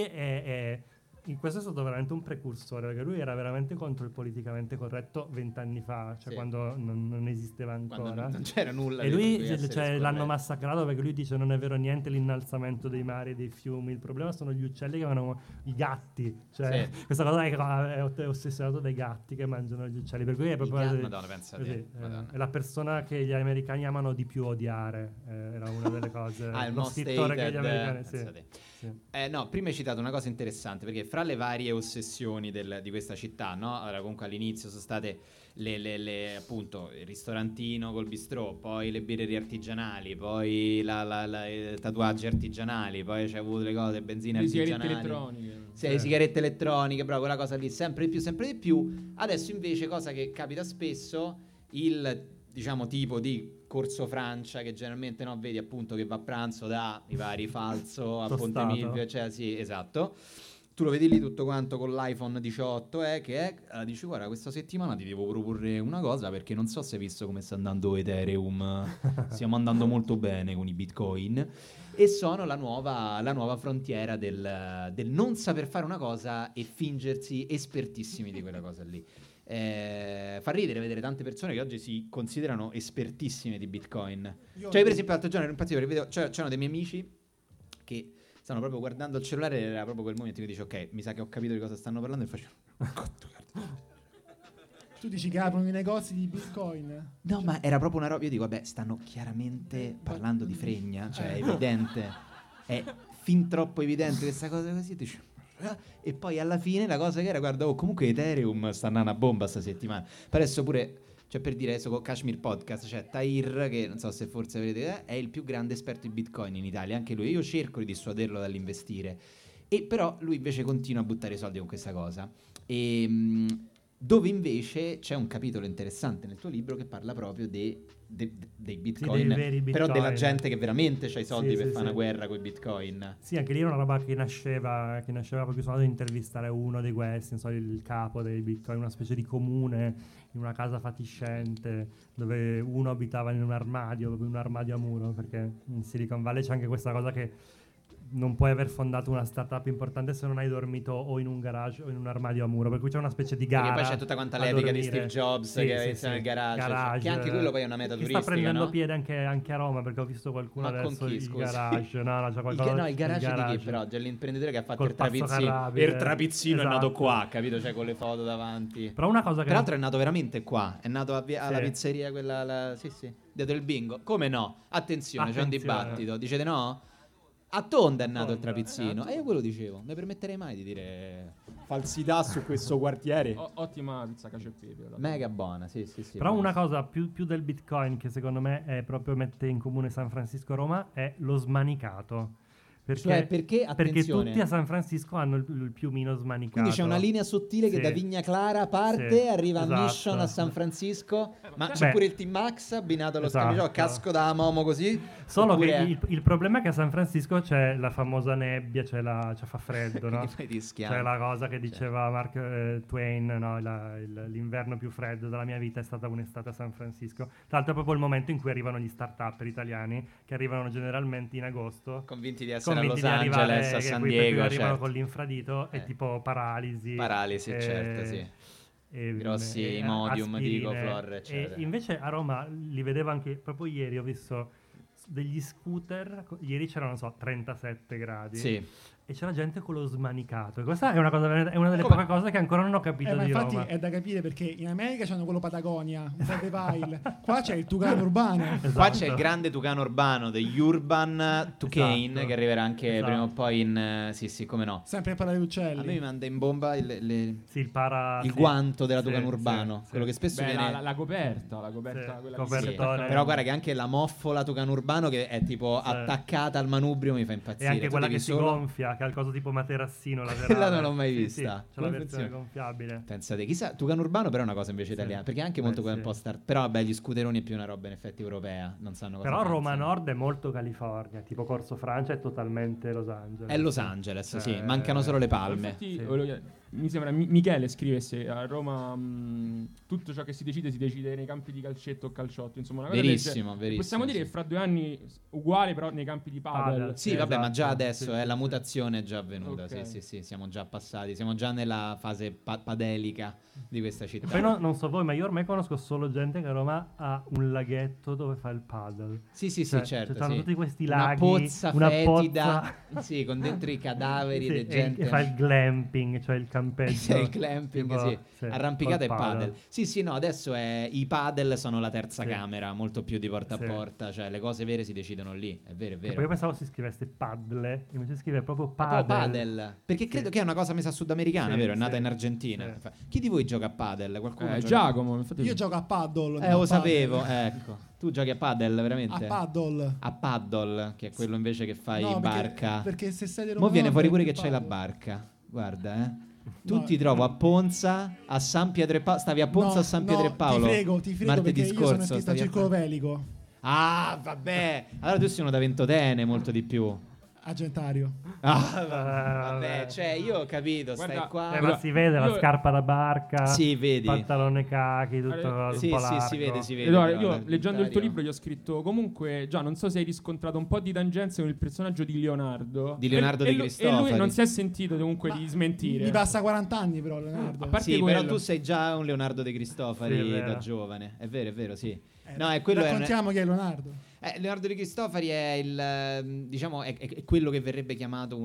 in questo è stato veramente un precursore, perché lui era veramente contro il politicamente corretto 20 anni fa, cioè Sì. quando non esisteva ancora. Quando non c'era nulla. E di lui cui essere l'hanno scorretto. massacrato, perché lui dice non è vero niente l'innalzamento dei mari e dei fiumi, il problema sono gli uccelli che vanno, i gatti, cioè Sì. questa cosa è ossessionato dai gatti che mangiano gli uccelli, per cui è proprio Madonna, pensa te. Madonna. è la persona che gli americani amano di più odiare, era una delle cose. Ah, il lo most scrittore che gli hated, americani pensa te. sì. No, prima hai citato una cosa interessante, perché fra le varie ossessioni di questa città, no? Allora, comunque all'inizio sono state appunto il ristorantino col bistrò, poi le birrerie artigianali, poi i tatuaggi artigianali, poi c'è avuto le cose, benzine Le sigarette artigianali. elettroniche. Sì, le sigarette elettroniche, però quella cosa lì sempre di più. Adesso invece, cosa che capita spesso, il diciamo tipo di Corso Francia, che generalmente no, vedi appunto che va a pranzo da i vari Falso a Ponte Tostato. Milvio, cioè sì, esatto. Tu lo vedi lì tutto quanto con l'iPhone 18, dici guarda, questa settimana ti devo proporre una cosa, perché non so se hai visto come sta andando Ethereum, stiamo andando molto bene con i Bitcoin, e sono la nuova frontiera del non saper fare una cosa e fingersi espertissimi di quella cosa lì. Fa ridere vedere tante persone che oggi si considerano espertissime di Bitcoin. Cioè, per esempio, l'altro giorno ero impazzito perché vedo, c'erano dei miei amici che stanno proprio guardando il cellulare, era proprio quel momento in cui dici ok, mi sa che ho capito di cosa stanno parlando, e faccio Tu dici che aprono i negozi di Bitcoin? no, ma era proprio una roba, io dico vabbè, stanno chiaramente parlando di fregna, cioè è evidente, è fin troppo evidente questa cosa così, dici e poi alla fine la cosa che era, guarda, comunque Ethereum sta andando a bomba sta settimana. Per adesso pure, cioè per dire adesso con Kashmir Podcast, cioè Tahir, che non so se forse vedete, è il più grande esperto di Bitcoin in Italia, anche lui. Io cerco di dissuaderlo dall'investire, e però lui invece continua a buttare soldi con questa cosa. Dove invece c'è un capitolo interessante nel tuo libro che parla proprio dei Bitcoin, dei veri però della Bitcoin. gente che veramente ha i soldi Sì, per sì, fare sì. una guerra con i Bitcoin. Sì, anche lì era una roba che nasceva proprio, sono andato ad intervistare uno di questi, non so, il capo dei Bitcoin, una specie di comune in una casa fatiscente dove uno abitava in un armadio a muro, perché in Silicon Valley c'è anche questa cosa che non puoi aver fondato una startup importante se non hai dormito o in un garage o in un armadio a muro, per cui c'è una specie di gara. Perché poi c'è tutta quanta a l'epica di dormire. Steve Jobs Sì, che sì, inizia sì. nel garage, che anche quello poi è una meta che turistica, sta prendendo no? piede anche a Roma, perché ho visto qualcuno Ma con adesso chi, il scusa? garage, no, c'è qualcosa il garage di chi però? C'è l'imprenditore che ha fatto Col il trapizzino. passocarabile. Il trapizzino è nato Esatto. qua, capito? Cioè con le foto davanti. Però una cosa che Peraltro è nato veramente qua, è nato alla Sì. pizzeria quella, sì, dietro il bingo. Come no? Attenzione, c'è un Attenzione. dibattito. Dicete no? A Tonda è nato il Tonda, trapizzino. E io quello dicevo, mi permetterei mai di dire Falsità su questo quartiere. Ottima pizza cacio e pepe. alla fine. mega buona, sì. Però buona. una cosa più del Bitcoin che secondo me è proprio mette in comune San Francisco e Roma è lo smanicato. Cioè, perché, perché attenzione, tutti a San Francisco hanno il piumino smanicato. quindi c'è una linea sottile che Sì. da Vigna Clara parte, Sì, arriva a esatto. Mission, a San Francisco, ma c'è Beh, pure il T-Max abbinato allo esatto. scambio, casco da Momo così. Solo oppure- che il problema è che a San Francisco c'è la famosa nebbia, fa freddo, no? Che poi ti schianti. C'è la cosa che diceva Mark Twain, no? L'inverno più freddo della mia vita è stata un'estate a San Francisco. Tra l'altro è proprio il momento in cui arrivano gli start-up italiani, che arrivano generalmente in agosto. Convinti di essere Convinti a Los di arrivare, Angeles, a che San poi Diego, arrivano certo. con l'infradito e tipo paralisi. Certo, sì. Grossi Imodium, aspirine. Digoflor, eccetera. E invece a Roma li vedevo anche proprio ieri, ho visto degli scooter, ieri c'erano, non so, 37 gradi. Sì. E c'era gente con lo smanicato. E questa è una cosa, è una delle Come? poche cose che ancora non ho capito Ma di infatti Roma. è da capire perché in America c'hanno quello Patagonia, un po' de Pile. Qua c'è il Tucano urbano. Esatto. Qua c'è il grande Tucano urbano degli Urban Tucane, Esatto. che arriverà anche Esatto. prima o poi in... sì, come no. Sempre a parlare di A me mi uccelli. manda in bomba il Sì, il guanto della Sì, Tucano sì, urbano, sì. quello che spesso Beh, viene... la coperta, Sì, quella copertone. di- Però guarda che anche la moffola Tucano urbano che è tipo Sì. attaccata al manubrio mi fa E impazzire. anche Tu quella devi che si solo- gonfia, che ha il coso tipo materassino laterale. Quella non l'ho mai Sì, vista. sì, c'è la Come versione funziona? gonfiabile. Pensate, chissà, Tucano urbano però è una cosa invece Sì. italiana, perché è anche molto Beh, quella sì. un po' start. Però vabbè, gli scooteroni è più una roba in effetti europea, non sanno cosa Però Roma pensano. Nord è molto California, tipo Corso Francia è totalmente Los Angeles. È Los Angeles, Cioè, sì, mancano solo le palme. Infatti, Sì. volevo dire, mi sembra Michele scrive se a Roma tutto ciò che si decide nei campi di calcetto o calciotto, insomma una cosa del Verissimo, genere. verissimo. Possiamo dire sì. che fra 2 anni uguale però nei campi di padel. Padel. Sì, Sì, vabbè, ma già esatto. adesso Sì, sì, la sì. mutazione è già avvenuta. Ok. Sì, siamo già passati, siamo già nella fase padelica di questa città. Poi non so voi, ma io ormai conosco solo gente che a Roma ha un laghetto dove fa il paddle. Sì, Cioè, certo. c'hanno sì. tutti questi Una laghi, pozza una fetida, sì, con dentro i cadaveri Sì, di gente. e fa il glamping, cioè il campeggio. C'è il glamping, tipo, sì. Arrampicata e col padel. Sì, no, adesso i padel sono la terza Sì. camera, molto più di porta Sì. a porta, cioè le cose vere si decidono lì, è vero, è E vero. poi io pensavo si scrivesse paddle, invece scrive proprio Proprio padel. perché credo che è una cosa messa sudamericana, Sì, vero? È nata sì, in Argentina. sì. Chi di voi gioca a padel? Qualcuno gioca? Giacomo, infatti Io gioco a paddle. non Lo a sapevo, padel. ecco. Tu giochi a padel, A veramente? paddle. A paddle, che è quello invece che fai No, in perché- barca. Perché se sei di Mo Roma viene Nord fuori è pure che più c'hai la paddle. barca. Guarda, No, tu ti trovo a Ponza, a San Pietro e Paolo. Stavi a Ponza, No, a San Pietro no, e Paolo. ti frego martedì perché io sono scorso. iscritto al stavi a circolo fare- velico Ah, vabbè. Allora tu sei uno da Ventotene, molto di più. a Gentario. Ah, vabbè. vabbè, cioè io ho capito, Guarda, stai qua. Ma si vede la Io- scarpa da barca, Sì, vedi. pantalone cachi, tutto Allora, un Sì, po' sì, largo. si vede, si vede. Edoardo, però, io leggendo il tuo Dario. libro gli ho scritto comunque, già non so se hai riscontrato un po' di tangenze con il personaggio di Leonardo. Di Leonardo E De lui Cristofari. non si è sentito comunque di smentire. Mi passa 40 anni però Leonardo. A parte Sì, però quello. tu sei già un Leonardo De Sì, Cristofari è vero. da giovane. È vero, sì. No, è quello Raccontiamo chi è Leonardo. Leonardo De Cristofari è diciamo è quello che verrebbe chiamato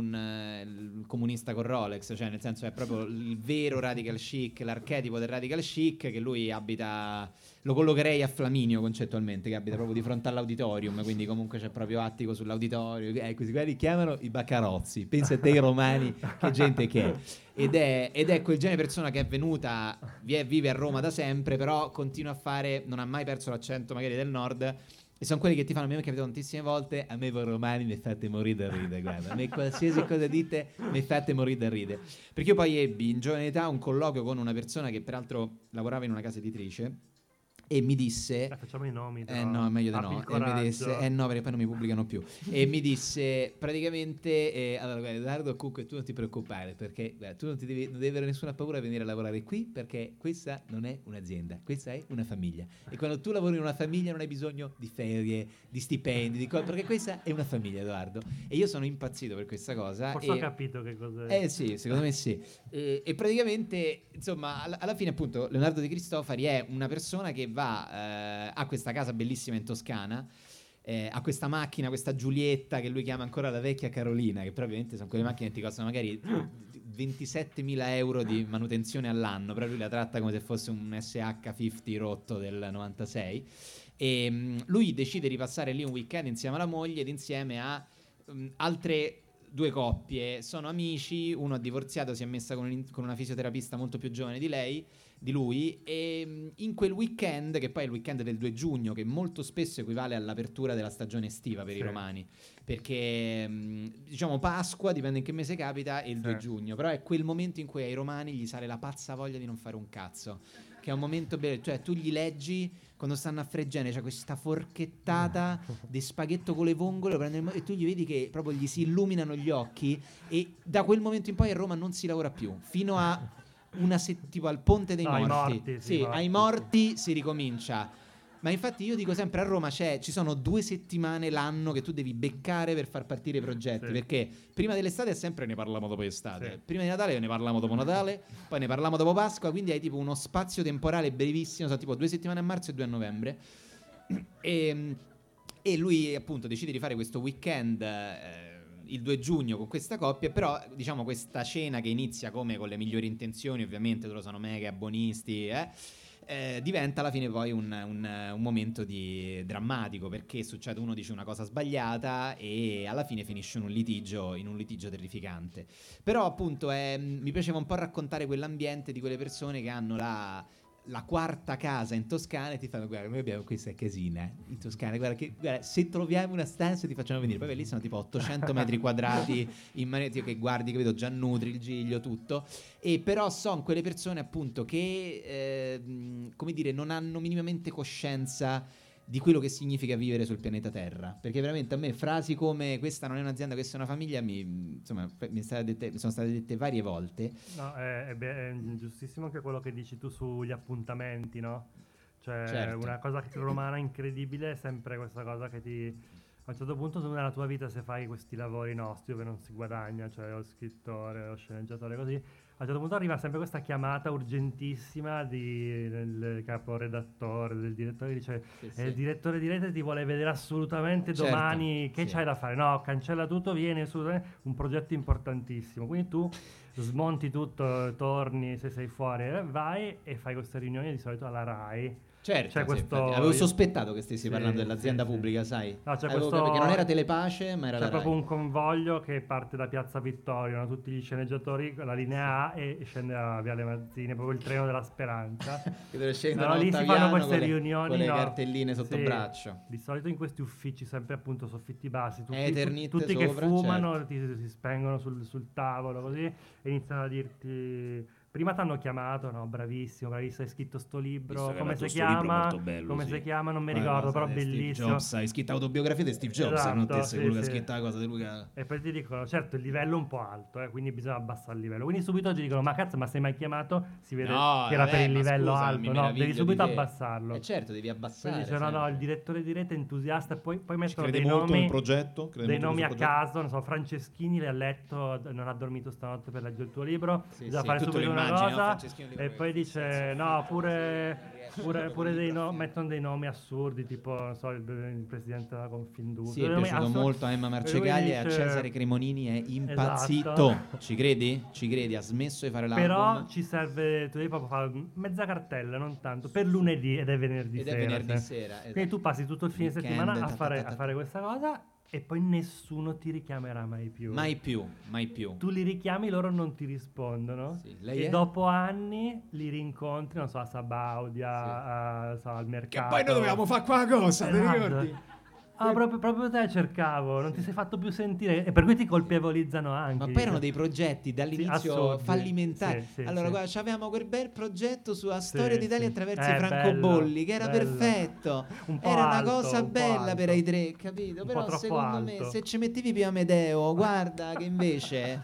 il comunista con Rolex, cioè nel senso è proprio il vero radical chic, l'archetipo del radical chic, che lui abita, lo collocherei a Flaminio concettualmente, che abita proprio di fronte all'auditorium, quindi comunque c'è proprio attico sull'auditorio, questi quelli chiamano i baccarozzi, pensa a te i romani, che gente che è. Ed è quel genere di persona che è venuta, vive a Roma da sempre, però continua a fare, non ha mai perso l'accento magari del nord. E sono quelli che ti fanno, a me mi è capitato tantissime volte, a me voi romani mi fate morire da ridere, guarda, a me qualsiasi cosa dite mi fate morire da ridere. Perché io poi ebbi in giovane età un colloquio con una persona che peraltro lavorava in una casa editrice e mi disse... Facciamo i nomi. no, è meglio di Abbi no. il E mi coraggio. disse, no, perché poi non mi pubblicano più. E mi disse praticamente: allora, guarda, Edoardo, comunque tu non ti preoccupare, perché guarda, tu non devi avere nessuna paura a venire a lavorare qui, perché questa non è un'azienda, questa è una famiglia. E quando tu lavori in una famiglia non hai bisogno di ferie, di stipendi, di cose, perché questa è una famiglia, Edoardo. E io sono impazzito per questa cosa. Forse ho capito che cos'è. Sì, secondo me sì. E praticamente, insomma, alla fine appunto Leonardo De Cristofari è una persona che va a questa casa bellissima in Toscana, ha questa macchina, questa Giulietta che lui chiama ancora la vecchia Carolina, che probabilmente sono quelle macchine che ti costano magari 27.000 euro di manutenzione all'anno, però lui la tratta come se fosse un SH50 rotto del 96. E lui decide di passare lì un weekend insieme alla moglie ed insieme a altre due coppie, sono amici, uno ha divorziato, si è messa con una fisioterapista molto più giovane di lui, e in quel weekend, che poi è il weekend del 2 giugno, che molto spesso equivale all'apertura della stagione estiva per i romani, perché diciamo Pasqua, dipende in che mese capita, e il 2 giugno, però è quel momento in cui ai romani gli sale la pazza voglia di non fare un cazzo, che è un momento bello, cioè tu gli leggi quando stanno a Fregene, c'è questa forchettata di spaghetto con le vongole, e tu gli vedi che proprio gli si illuminano gli occhi, e da quel momento in poi a Roma non si lavora più, fino a tipo al Ponte dei Morti. Ai morti si ricomincia. Ma infatti io dico sempre, a Roma ci sono 2 settimane l'anno che tu devi beccare per far partire i progetti, perché prima dell'estate sempre ne parliamo dopo l'estate, prima di Natale ne parliamo dopo Natale, poi ne parliamo dopo Pasqua, quindi hai tipo uno spazio temporale brevissimo, sono tipo 2 settimane a marzo e 2 a novembre. E lui appunto decide di fare questo weekend il 2 giugno con questa coppia, però diciamo questa cena che inizia come con le migliori intenzioni, ovviamente loro sono mega abbonisti, diventa alla fine poi un momento drammatico, perché succede, uno dice una cosa sbagliata e alla fine finisce in un litigio terrificante. Però appunto mi piaceva un po' raccontare quell'ambiente di quelle persone che hanno la quarta casa in Toscana e ti fanno: guarda, noi abbiamo questa casina in Toscana, guarda, se troviamo una stanza ti facciamo venire. Poi lì sono tipo 800 metri quadrati in maniera che guardi, capito, già nutri il giglio, tutto. E però sono quelle persone appunto che come dire, non hanno minimamente coscienza di quello che significa vivere sul pianeta Terra, perché veramente a me frasi come "questa non è un'azienda, questa è una famiglia" sono state dette varie volte. No, è giustissimo anche quello che dici tu sugli appuntamenti, no? Cioè, una cosa romana incredibile è sempre questa cosa che a un certo punto nella tua vita, se fai questi lavori nostri dove non si guadagna, cioè lo scrittore, lo sceneggiatore, così, a un certo punto arriva sempre questa chiamata urgentissima del caporedattore, del direttore, dice il direttore di rete ti vuole vedere assolutamente domani, che c'hai da fare? No, cancella tutto, vieni assolutamente, un progetto importantissimo. Quindi tu smonti tutto, torni, se sei fuori, vai e fai queste riunioni di solito alla RAI. Certo, avevo sospettato che stessi parlando dell'azienda pubblica, sai? No, perché non era Telepace, ma era la RAI. C'è proprio un convoglio che parte da Piazza Vittorio, no? Tutti gli sceneggiatori, la linea A, e scende a Viale Mazzini, proprio il treno della speranza. Che deve scendere lì si fanno queste riunioni con le cartelline sotto braccio. Di solito in questi uffici sempre appunto soffitti bassi, sopra, tutti che fumano, si spengono sul tavolo così, e iniziano a dirti: prima ti hanno chiamato, no, bravissimo, hai scritto sto libro, come si chiama? Come si chiama? Non mi ricordo, però bellissimo. Jobs, hai scritto autobiografia di Steve Jobs, esatto, non te sei quello che ha scritto la cosa di Luca. E poi ti dicono: certo, il livello è un po' alto, quindi bisogna abbassare il livello. Quindi subito ti dicono: ma cazzo, ma sei mai chiamato? Si vede che era per il livello alto, no? Devi subito abbassarlo. Certo, devi abbassare. Poi dice: no, il direttore di rete è entusiasta, e poi mettono dei molto nomi, nel progetto, dei nomi a caso, non so, Franceschini l'ha letto, non ha dormito stanotte per leggere il tuo libro, bisogna fare subito una cosa. E poi dice: no, pure mettono dei nomi assurdi, tipo, non so, il presidente della Confindustria. Sì, è piaciuto molto a Emma Marcegaglia e a Cesare Cremonini, è impazzito. Esatto. Ci credi? Ha smesso di fare l'album. Però ci serve, tu devi proprio fare mezza cartella, non tanto, per lunedì ed è venerdì sera. Esatto. Quindi tu passi tutto il fine settimana a fare questa cosa, e poi nessuno ti richiamerà mai più. Mai più. Tu li richiami, loro non ti rispondono. Sì, e dopo anni li rincontri, non so, a Sabaudia, al mercato. Che poi noi dovevamo fare qua cosa, ti ricordi? Ah, proprio te cercavo, non ti sei fatto più sentire, e per cui ti colpevolizzano anche. Ma poi erano dei progetti dall'inizio fallimentari. Allora, guarda, avevamo quel bel progetto sulla storia d'Italia attraverso i francobolli, che era perfetto. Era una cosa bella per i tre, capito? Però secondo me, se ci mettevi più Amedeo, guarda che invece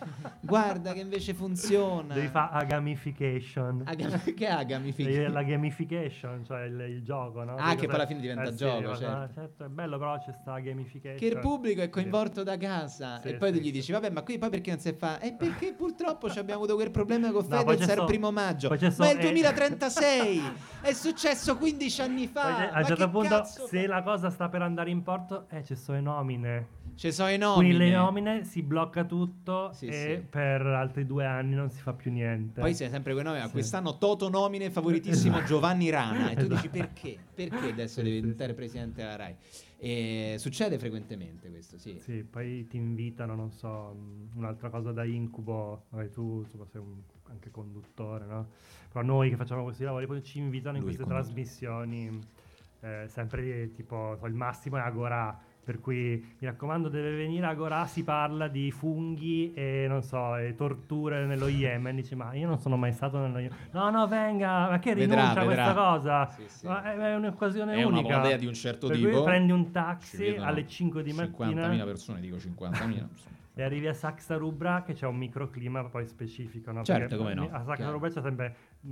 funziona. Devi fare a gamification. Che è gamification? La gamification, cioè il gioco, no? Che poi alla fine diventa gioco, certo, è bello, però c'è sta gamification. Che il pubblico è coinvolto da casa, e poi tu gli dici: vabbè, ma qui poi perché non si fa? Perché purtroppo abbiamo avuto quel problema con Fedez il 1° maggio. Ma è il 2036, è successo 15 anni fa. A un certo punto, se la cosa sta per andare in porto, ci sono le nomine. Ci sono i Quindi nomine. le nomine si blocca tutto Sì, e sì. per altri 2 anni non si fa più niente. Poi sei sempre quei nomi, Sì. quest'anno Toto nomine favoritissimo Giovanni Rana. E tu dici Esatto. perché? Perché adesso Sì, devi sì, diventare sì. presidente della Rai? E succede frequentemente questo, sì. Sì, poi ti invitano, non so, un'altra cosa da incubo. Vabbè, tu insomma, sei anche conduttore, no? Però noi che facciamo questi lavori poi ci invitano in Lui queste conduttore. trasmissioni, sempre tipo il massimo è Agorà. Per cui mi raccomando, deve venire Agorà, si parla di funghi e non so, e torture nello Yemen. Dici, ma io non sono mai stato nello Yemen. No, venga, ma che Vedrà, rinuncia a questa vedrà. cosa? Sì, sì. Ma è un'occasione È una unica. platea di un certo Per tipo. cui prendi un Ci taxi vedono alle 5 di 50.000 mattina persone, dico 50.000. insomma. e arrivi a Saxa Rubra, che c'è un microclima poi specifico, no? Certo, Perché come no, a Saxa chiaro. Rubra c'è sempre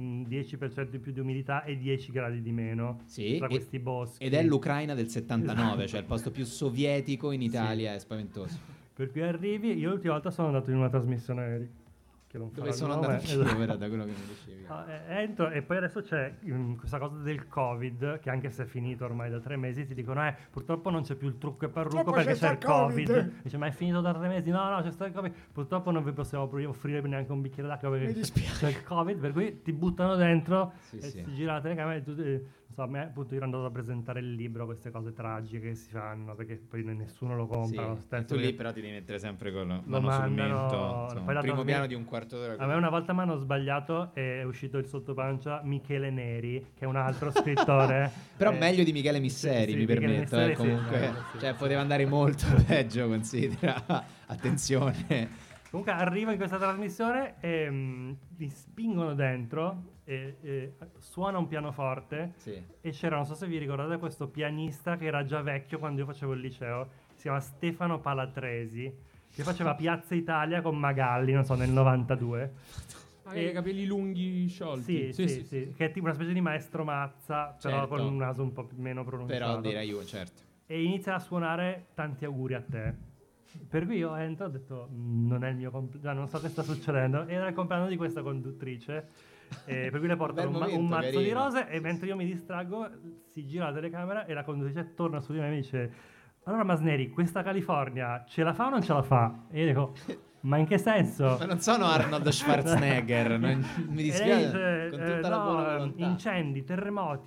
10% in più di umidità e 10 gradi di meno Sì, tra e- questi boschi. Ed è l'Ucraina del 79, cioè il posto più sovietico in Italia, è spaventoso. Per cui arrivi, io l'ultima volta sono andato in una trasmissione che non Dove farò sono il nome, andato anch'io, esatto. però, da quello che mi dicevi. No, entro e poi adesso c'è questa cosa del Covid, che anche se è finito ormai da 3 mesi, ti dicono purtroppo non c'è più il trucco e parrucco Troppo perché c'è c'è il sta Covid. Covid. Dice, ma è finito da 3 mesi? No, c'è stato il Covid. Purtroppo non vi possiamo offrire neanche un bicchiere d'acqua perché c'è il Covid, per cui ti buttano dentro Sì, e sì. si gira la telecamera e tu... non so, a me appunto io ero andato a presentare il libro, queste cose tragiche che si fanno, perché poi nessuno lo Sì, compra. lo e stesso tu lì che- però ti devi mettere sempre con la Lo mano sul mandano- mento, insomma, poi la primo trasmi- piano di un quarto d'ora. A me una volta mi hanno sbagliato e è uscito il sottopancia Michele Neri, che è un altro scrittore. Però meglio di Michele Misseri, sì, mi Michele permetto, Misseri, sì, comunque. sì. Cioè, poteva andare molto peggio, considera. Attenzione. Comunque arrivo in questa trasmissione e mi spingono dentro e suona un pianoforte Sì. e c'era, non so se vi ricordate, questo pianista che era già vecchio quando io facevo il liceo, si chiama Stefano Palatresi, che faceva Piazza Italia con Magalli, non so, nel 92. Ah, i capelli lunghi sciolti. Sì, che è tipo una specie di maestro Mazza, però Certo. con un naso un po' meno pronunciato. Però direi io, certo. E inizia a suonare Tanti auguri a te. Per cui io entro e ho detto non è il mio compleanno, non so che sta succedendo. Era il compleanno di questa conduttrice. Per cui le portano Bel un momento, mazzo di carino. rose e mentre io mi distraggo si gira la telecamera e la conduttrice torna su di me e mi dice: allora Masneri, questa California ce la fa o non ce la fa? E io dico: ma in che senso? Ma non sono Arnold Schwarzenegger, mi E lei dispiace, dice, con tutta la buona volontà. incendi, terremoti,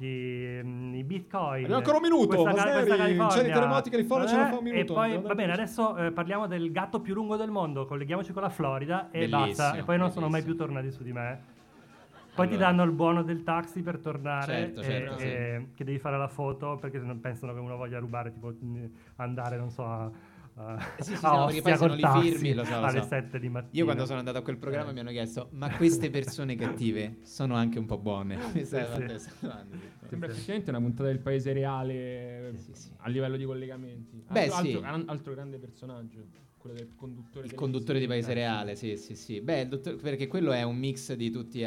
i bitcoin. Abbiamo ancora un minuto, questa Masneri, California. incendi, terremoti, California, ce la fa un E minuto. poi, va bene, adesso parliamo del gatto più lungo del mondo, colleghiamoci con la Florida e Bellissimo, basta. E poi non sono mai bellissimo. più tornati su di me. Poi ti Allora. danno il buono del taxi per tornare, Certo, che devi fare la foto perché se non pensano che uno voglia rubare, tipo andare, non so, a Sì, a no, perché poi Ostia se non col li taxi firmi, lo so. alle 7 di mattina. Io quando sono andato a quel programma mi hanno chiesto: ma queste persone cattive sono anche un po' buone? Mi sai, sì. fatte questa domanda. Sembra effettivamente una puntata del paese reale Sì. a livello di collegamenti. Beh, altro, sì. altro grande personaggio, quello del conduttore. Il conduttore di Paese Reale, sì. Beh, perché quello è un mix di tutti.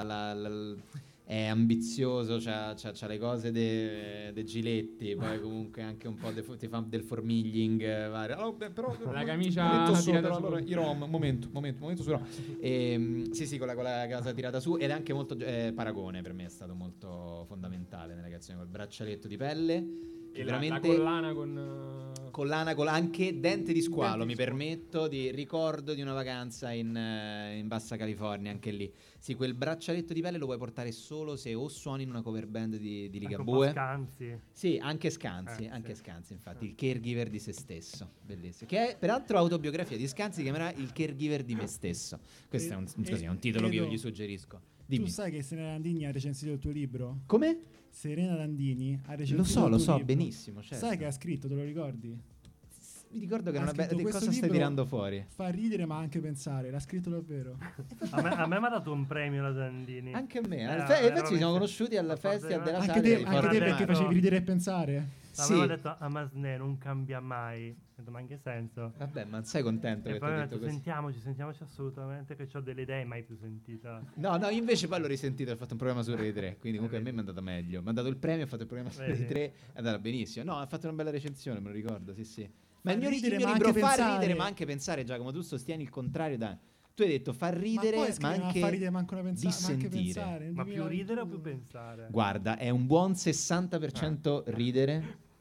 È ambizioso, c'ha le cose dei giletti, poi comunque anche un po' ti fa del formiglling vario. Oh, beh, però La camicia metto sopra, tirata su. allora, Irom, momento sopra. Sì, con la casa tirata su, ed è anche molto Paragone per me è stato molto fondamentale nella canzone, col braccialetto di pelle. Che E veramente la collana con collana con anche dente di squalo, mi permetto, di ricordo di una vacanza in Bassa California, anche lì. Sì, quel braccialetto di pelle lo puoi portare solo se o suoni in una cover band di Anche un po' Ligabue. Scanzi. Sì, anche Scanzi, sì. Scanzi, infatti, il caregiver di se stesso, bellissimo. Che è peraltro autobiografia di Scanzi, si chiamerà Il caregiver di me stesso. Questo è un titolo che io Edo, gli suggerisco. Tu Dimmi. sai che Serena Landini ha recensito il tuo libro? Come? Serena Landini ha recensito Lo il tuo so, libro. benissimo, certo. Sai che ha scritto, te lo ricordi? Mi ricordo che Ha non scritto di questo cosa stai libro, tirando fuori? Fa ridere ma anche pensare, l'ha scritto davvero. A me mi ha dato un premio la Dandini. Anche a me. veramente- Infatti ci siamo conosciuti al a forza festival di- della Anche saga te, di anche te Forte perché Mare. facevi ridere e pensare. Sì. Aveva detto a Masne non cambia mai. Ho detto, ma in che senso? Vabbè, ma sei contento E che ti poi ho mi ha detto detto così? sentiamoci assolutamente che ho delle idee mai più sentita. No, io invece poi l'ho risentito, ho fatto un programma su Rai 3, quindi comunque a me mi è andata meglio. Mi ha dato il premio, ho fatto il programma su Rai Vedi? 3, è andata benissimo. No, ha fatto una bella recensione, me lo ricordo, sì. Ma Fa il mio ridere, libro ma anche fa pensare. ridere, ma anche pensare, Giacomo, tu sostieni il contrario da... Tu hai detto fa ridere, poi ma scrive, ma anche fa ridere, ma anche una pensa- ma anche dissentire. pensare. Nel Ma più 2021. ridere o più pensare? Guarda, è un buon 60% ridere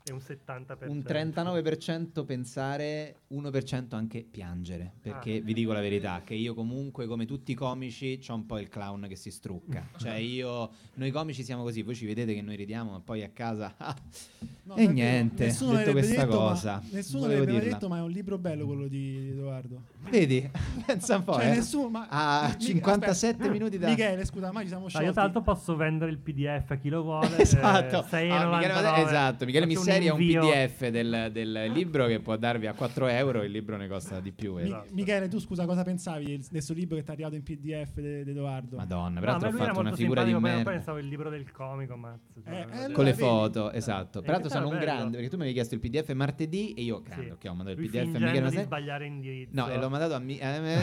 E un 70%. un 39% pensare, 1% anche piangere, perché vi dico la verità, che io comunque come tutti i comici c'ho un po' il clown che si strucca, cioè noi comici siamo così, voi ci vedete che noi ridiamo, ma poi a casa No, e davvero, niente, nessuno ho detto l'avrebbe questa detto, ma- cosa, Nessuno volevo l'avrebbe dirla. detto, ma è un libro bello quello di Edoardo. Vedi? Pensa un po', Cioè, nessuno, ma a 57 aspetta. minuti da... Michele, scusa, ma ci siamo Ah, sciolti. io tanto posso vendere il PDF a chi lo vuole. Esatto, 6,99. esatto. Michele Faccio Misseri ha un invio. PDF del libro che può darvi a 4 euro, il libro ne costa di più. Esatto. Michele, tu scusa, cosa pensavi del suo libro che ti è arrivato in PDF di Edoardo? Madonna, No, peraltro ma ha lui era fatto una molto figura di simpatico, merda. Poi pensavo il libro del comico, mazzo. allora Con le vedi. foto, esatto. Peraltro in realtà sono un è bello. grande, perché tu mi avevi chiesto il PDF martedì e io, grande, Sì. ok, ho mandato Lui il PDF a fingendo Michele di Misseri. sbagliare indirizzo. No, e l'ho mandato a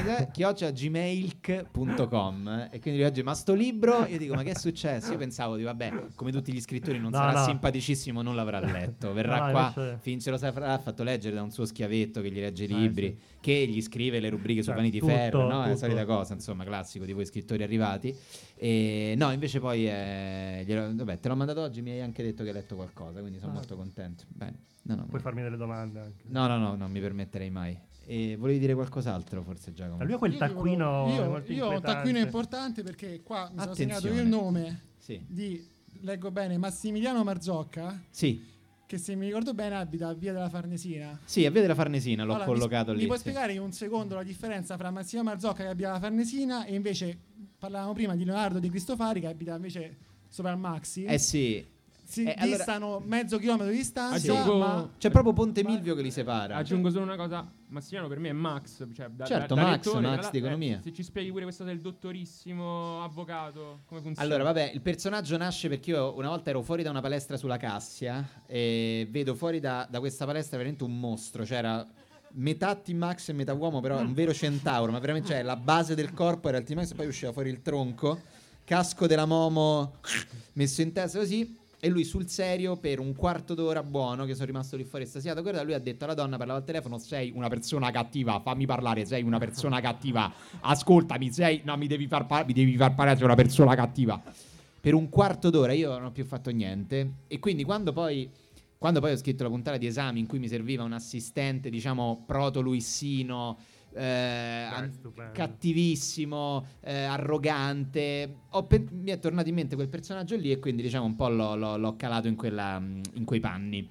chioccia@gmail.com e quindi oggi, ma sto libro, io dico, ma che è successo? Io pensavo di, vabbè, come tutti gli scrittori non No, sarà no. simpaticissimo, non l'avrà letto, verrà No, qua, invece- ce lo sarà fatto leggere da un suo schiavetto che gli legge i Sì. libri, che gli scrive le rubriche su Cioè, Vanity tutto, Fair, no? È la tutto. solita cosa, insomma, classico di voi scrittori arrivati. E no, invece poi vabbè, te l'ho mandato oggi, mi hai anche detto che hai letto qualcosa, quindi sono Ah. molto contento. Bene. No, Puoi farmi delle domande anche. no, non mi permetterei mai. E volevi dire qualcos'altro, forse, Giacomo? Ma lui ha quel Io ti taccuino volevo- molto io ho un inquietante. taccuino importante perché qua mi sono segnato Attenzione. il nome Sì. di, leggo bene, Massimiliano Marzocca, Sì. che se mi ricordo bene abita a Via della Farnesina. Sì, a Via della Farnesina l'ho Allora, collocato mi lì. puoi sì. spiegare in un secondo la differenza fra Massimiliano Marzocca che abita alla Farnesina e invece parlavamo prima di Leonardo De Cristofari che abita invece sopra il Maxi? Eh sì. Si allora- distano mezzo chilometro di distanza, Aggiungo- ma C'è proprio Ponte Milvio che li separa. Aggiungo solo una cosa, Massimiliano per me è Max, cioè Certo, da Max, lettore, Max di economia. se ci spieghi pure questa del dottorissimo avvocato, come funziona? Allora, vabbè, il personaggio nasce perché io una volta ero fuori da una palestra sulla Cassia e vedo fuori da questa palestra veramente un mostro. C'era metà T-Max e metà uomo, però un vero centauro, ma veramente, cioè, la base del corpo era il T-Max e poi usciva fuori il tronco, casco della Momo messo in testa così. E lui sul serio per un quarto d'ora buono, che sono rimasto lì fuori estasiato, guarda, lui ha detto alla donna, parlava al telefono: sei una persona cattiva, fammi parlare, sei una persona cattiva, ascoltami, mi devi far parlare, sei una persona cattiva. Per un quarto d'ora io non ho più fatto niente. E quindi quando poi ho scritto la puntata di esami in cui mi serviva un assistente, diciamo, proto-luissino, stupendo. cattivissimo, arrogante, mi è tornato in mente quel personaggio lì e quindi, diciamo, un po' l'ho calato in quei panni.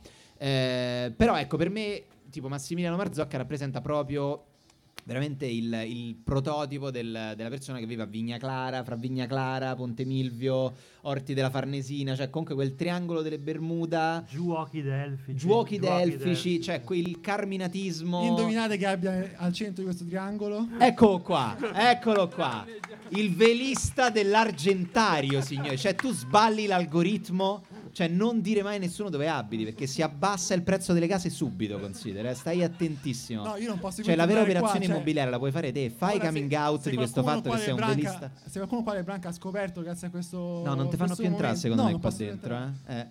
Però ecco, per me tipo Massimiliano Marzocca rappresenta proprio veramente il prototipo della persona che vive a Vigna Clara, fra Vigna Clara, Ponte Milvio, Orti della Farnesina, cioè comunque quel triangolo delle Bermuda, Giuochi delfici. Giuochi delfici, cioè quel carminatismo. indovinate che abbia al centro di questo triangolo? Eccolo qua, il velista dell'Argentario, signore. Cioè tu sballi l'algoritmo, cioè non dire mai a nessuno dove abiti, perché si abbassa il prezzo delle case subito, considera, stai attentissimo. No, io non posso Cioè la vera continuare qua, operazione cioè- immobiliare la puoi fare te, fai Ora, coming se- out se di questo qualcuno fatto che qua sei un del Branca- velista. Se qualcuno qua del Branca ha scoperto grazie a questo No, non ti fanno questo più entrare momento- secondo no, me non qua posso dentro, entrare.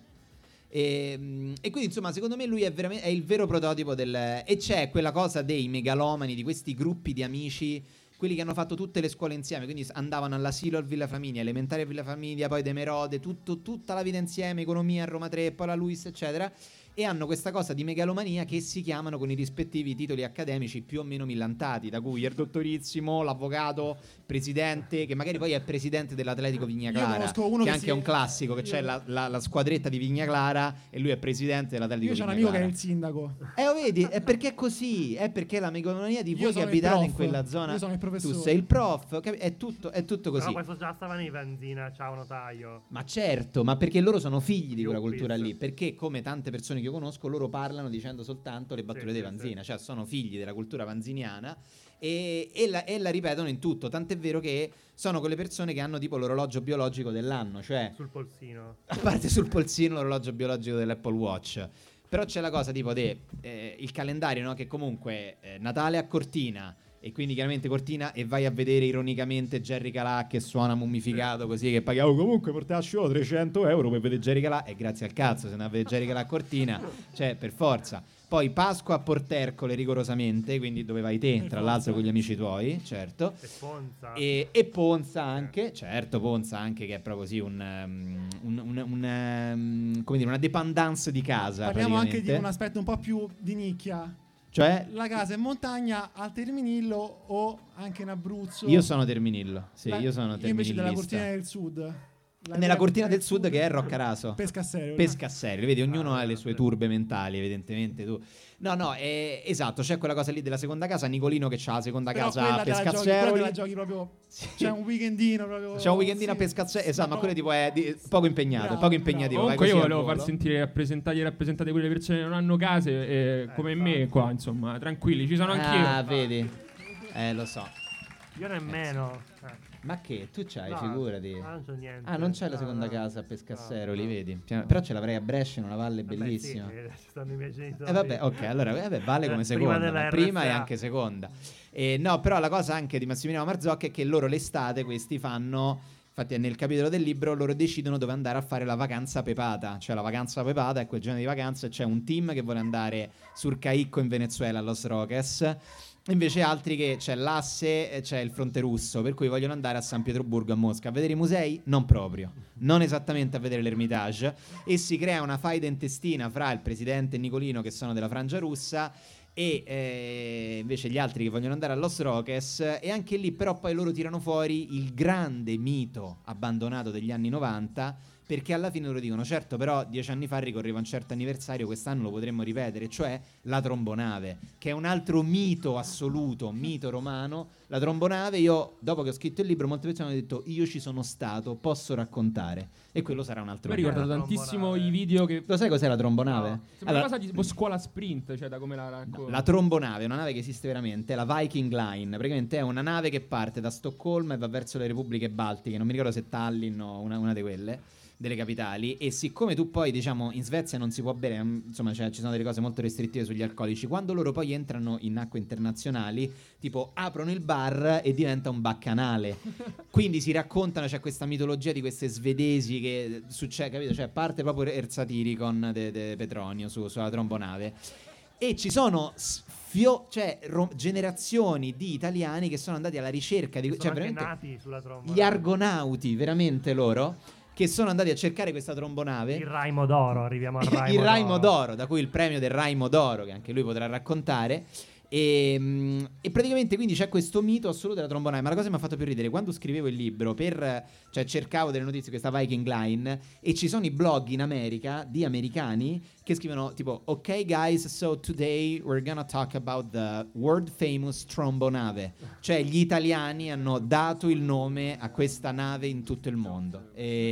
E quindi insomma secondo me lui è il vero prototipo e c'è quella cosa dei megalomani, di questi gruppi di amici, quelli che hanno fatto tutte le scuole insieme, quindi andavano all'asilo al Villa Flaminia, elementare a Villa Flaminia, poi De Merode, tutta la vita insieme, economia a Roma 3, poi la Luis, eccetera, e hanno questa cosa di megalomania che si chiamano con i rispettivi titoli accademici più o meno millantati, da cui il dottorissimo, l'avvocato, presidente, che magari poi è presidente dell'Atletico Vigna Io Clara, conosco uno che che anche si- è un classico, che c'è la squadretta di Vigna Clara e lui è presidente dell'Atletico Io c'ho un Vigna amico che è Clara. il sindaco. Lo vedi? È perché è così, è perché la megalomania di Io voi che sono il abitate in prof. quella zona. Io sono il professore. Tu sei il prof, è tutto Però così. questo già stava nei Vanzina, ciao notaio. Ma certo, ma perché loro sono figli di quella Yuppis. cultura lì, perché come tante persone che io conosco, loro parlano dicendo soltanto le battute Sì, di sì, Vanzina, cioè sono figli della cultura vanziniana e la ripetono in tutto, tant'è vero che sono quelle persone che hanno tipo l'orologio biologico dell'anno, cioè Sul polsino. a parte sul polsino l'orologio biologico dell'Apple Watch. Però c'è la cosa tipo il calendario, no? Che comunque Natale a Cortina, e quindi chiaramente Cortina, e vai a vedere ironicamente Jerry Calà che suona mummificato così, che paghiamo comunque portare a show 300 euro per vedere Jerry Calà, e grazie al cazzo se non a vedere Jerry Calà a Cortina, cioè per forza. Poi Pasqua a Portercole rigorosamente, quindi dove vai te, tra l'altro con gli amici tuoi, certo. E Ponza. E Ponza anche, certo, Ponza anche, che è proprio così come dire, una dépendance di casa. Parliamo anche di praticamente. un aspetto un po' più di nicchia. Cioè, La casa in montagna al Terminillo o anche in Abruzzo. io sono Terminillo, sì, io sono Io invece della terminillista. Cortina del Sud. Nella Cortina del Sud che è Roccaraso. Pescasserio. Pescasserio, vedi, ognuno ha le sue turbe mentali, evidentemente tu. No, esatto, c'è quella cosa lì della seconda casa, Nicolino che ha la seconda Però casa quella a te la Pescasserio. giochi proprio. C'è un weekendino proprio. C'è un weekendino a Pescasserio, esatto, ma quello tipo è poco impegnato, Bravo, poco impegnativo. Comunque vai io così volevo al far volo. sentire rappresentate quelle persone che non hanno case come me qua, insomma, tranquilli, ci sono anch'io. Ah, vedi. Lo so. Io nemmeno. Ma che? Tu c'hai, No, figurati. non c'ho niente. Ah, non c'è la seconda No. casa a Pescassero, No, li no. vedi? Però ce l'avrei a Brescia, in una valle Vabbè, bellissima. sì, ci stanno i miei genitori. Vabbè, ok, allora vale come Prima seconda, della ma prima e RSA. anche seconda. No, però la cosa anche di Massimiliano Marzocchi è che loro l'estate questi fanno, infatti nel capitolo del libro loro decidono dove andare a fare la vacanza pepata, cioè la vacanza pepata è quel genere di vacanza, c'è un team che vuole andare sul Caicco in Venezuela, a Los Roques, invece altri che c'è l'asse e c'è il fronte russo, per cui vogliono andare a San Pietroburgo, a Mosca. A vedere i musei? Non proprio, non esattamente a vedere l'Ermitage, e si crea una faida intestina fra il presidente e Nicolino, che sono della frangia russa, e invece gli altri che vogliono andare a Los Roques, e anche lì però poi loro tirano fuori il grande mito abbandonato degli anni 90, perché alla fine loro dicono certo, però 10 anni fa ricorreva un certo anniversario, quest'anno lo potremmo ripetere, cioè la trombonave, che è un altro mito assoluto, mito romano. La trombonave, io dopo che ho scritto il libro molte persone hanno detto io ci sono stato, posso raccontare, e quello sarà un altro Mi mito. ricordo tantissimo i video che... Lo sai cos'è la trombonave? No, sembra una cosa tipo scuola sprint, cioè da come la racconto. La trombonave è una nave che esiste veramente, è la Viking Line. Praticamente è una nave che parte da Stoccolma e va verso le repubbliche baltiche. Non mi ricordo se Tallinn o una di quelle, delle capitali. E siccome tu poi, diciamo, in Svezia non si può bere, insomma, cioè, ci sono delle cose molto restrittive sugli alcolici. Quando loro poi entrano in acque internazionali, tipo aprono il bar e diventa un baccanale. Quindi si raccontano, c'è questa mitologia di queste svedesi che succede, capito? Cioè parte proprio Erzatirikon de Petronio sulla trombonave. E ci sono generazioni di italiani che sono andati alla ricerca di, Sono cioè, anche veramente nati sulla tromba. gli argonauti, veramente loro, che sono andati a cercare questa trombonave. Il Raimo d'Oro, arriviamo al Raimo Il Raimo d'Oro. d'Oro, da cui il premio del Raimo d'Oro, che anche lui potrà raccontare. E praticamente quindi c'è questo mito assoluto della trombonave. Ma la cosa che mi ha fatto più ridere, quando scrivevo il libro, cioè cercavo delle notizie di questa Viking Line, e ci sono i blog in America di americani che scrivono tipo ok guys, so today we're gonna talk about the world famous trombonave. Cioè gli italiani hanno dato il nome a questa nave in tutto il mondo.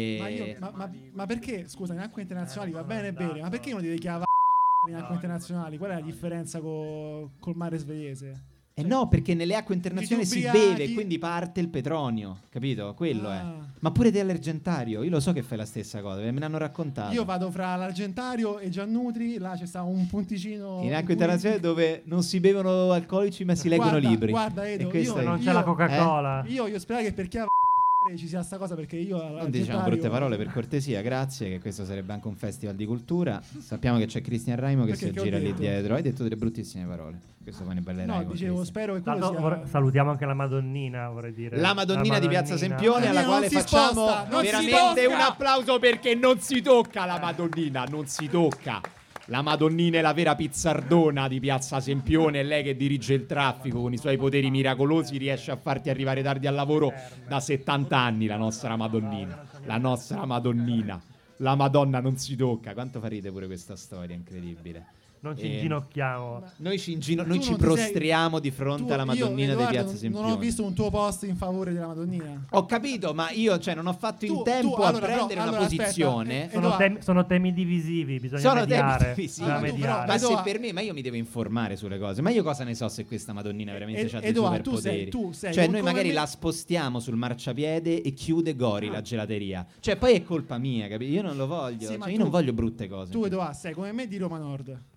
Ma perché, scusa, in acque internazionali va bene bere, ma perché uno deve chiamare in acque internazionali? Qual è la differenza col mare svedese? No, perché nelle acque internazionali si ubriachi. beve, quindi parte il petrolio, capito? Quello è. Ah. Ma pure te all'Argentario, io lo so che fai la stessa cosa, me ne hanno raccontato. Io vado fra l'Argentario e Giannutri, là c'è sta un punticino in acque cui- internazionali dove non si bevono alcolici ma si leggono Guarda, libri. guarda, Edo, E questo io- è- Non c'è la Coca-Cola. Io spero che per chi ha ci sia sta cosa, perché io Non diciamo brutte parole, per cortesia, grazie, che questo sarebbe anche un festival di cultura. Sappiamo che c'è Cristian Raimo che Perché si che ho aggira lì detto? dietro. Hai detto delle bruttissime parole. Questo fa ne ballerai. No, con dicevo, Cristian. spero che quello Tanto sia... salutiamo anche la Madonnina, vorrei dire. La Madonnina di Piazza Sempione, alla Non quale si facciamo sposta, non si veramente tocca! un applauso, perché non si tocca la Madonnina, non si tocca. La Madonnina è la vera pizzardona di Piazza Sempione, è lei che dirige il traffico con i suoi poteri miracolosi, riesce a farti arrivare tardi al lavoro da 70 anni, la nostra Madonnina. La nostra Madonnina. La Madonna non si tocca. Quanto fa ridere pure questa storia, incredibile. Non ci inginocchiamo. Noi ci Tu non ti prostriamo di fronte alla io, Madonnina di Edoardo, Piazza Sempione. non ho visto un tuo post in favore della Madonnina. Ho capito, ma io non ho fatto in Tu- tempo tu- a allora, prendere però, una allora, aspetta, posizione. Sono temi divisivi, bisogna Sono mediare. temi divisivi. bisogna Ma tu mediare. Ma se Edoardo- per me, ma io mi devo informare sulle cose. Ma io cosa ne so se questa Madonnina veramente ha dei Edoardo, superpoteri? tu sei Cioè, come noi magari me- la spostiamo sul marciapiede e chiude Gori la gelateria. Cioè, poi è colpa mia, capito? Io non lo voglio. Sì, ma Cioè, io tu- non voglio brutte cose. Tu, Edoardo, sei come me di Roma Nord. Sì.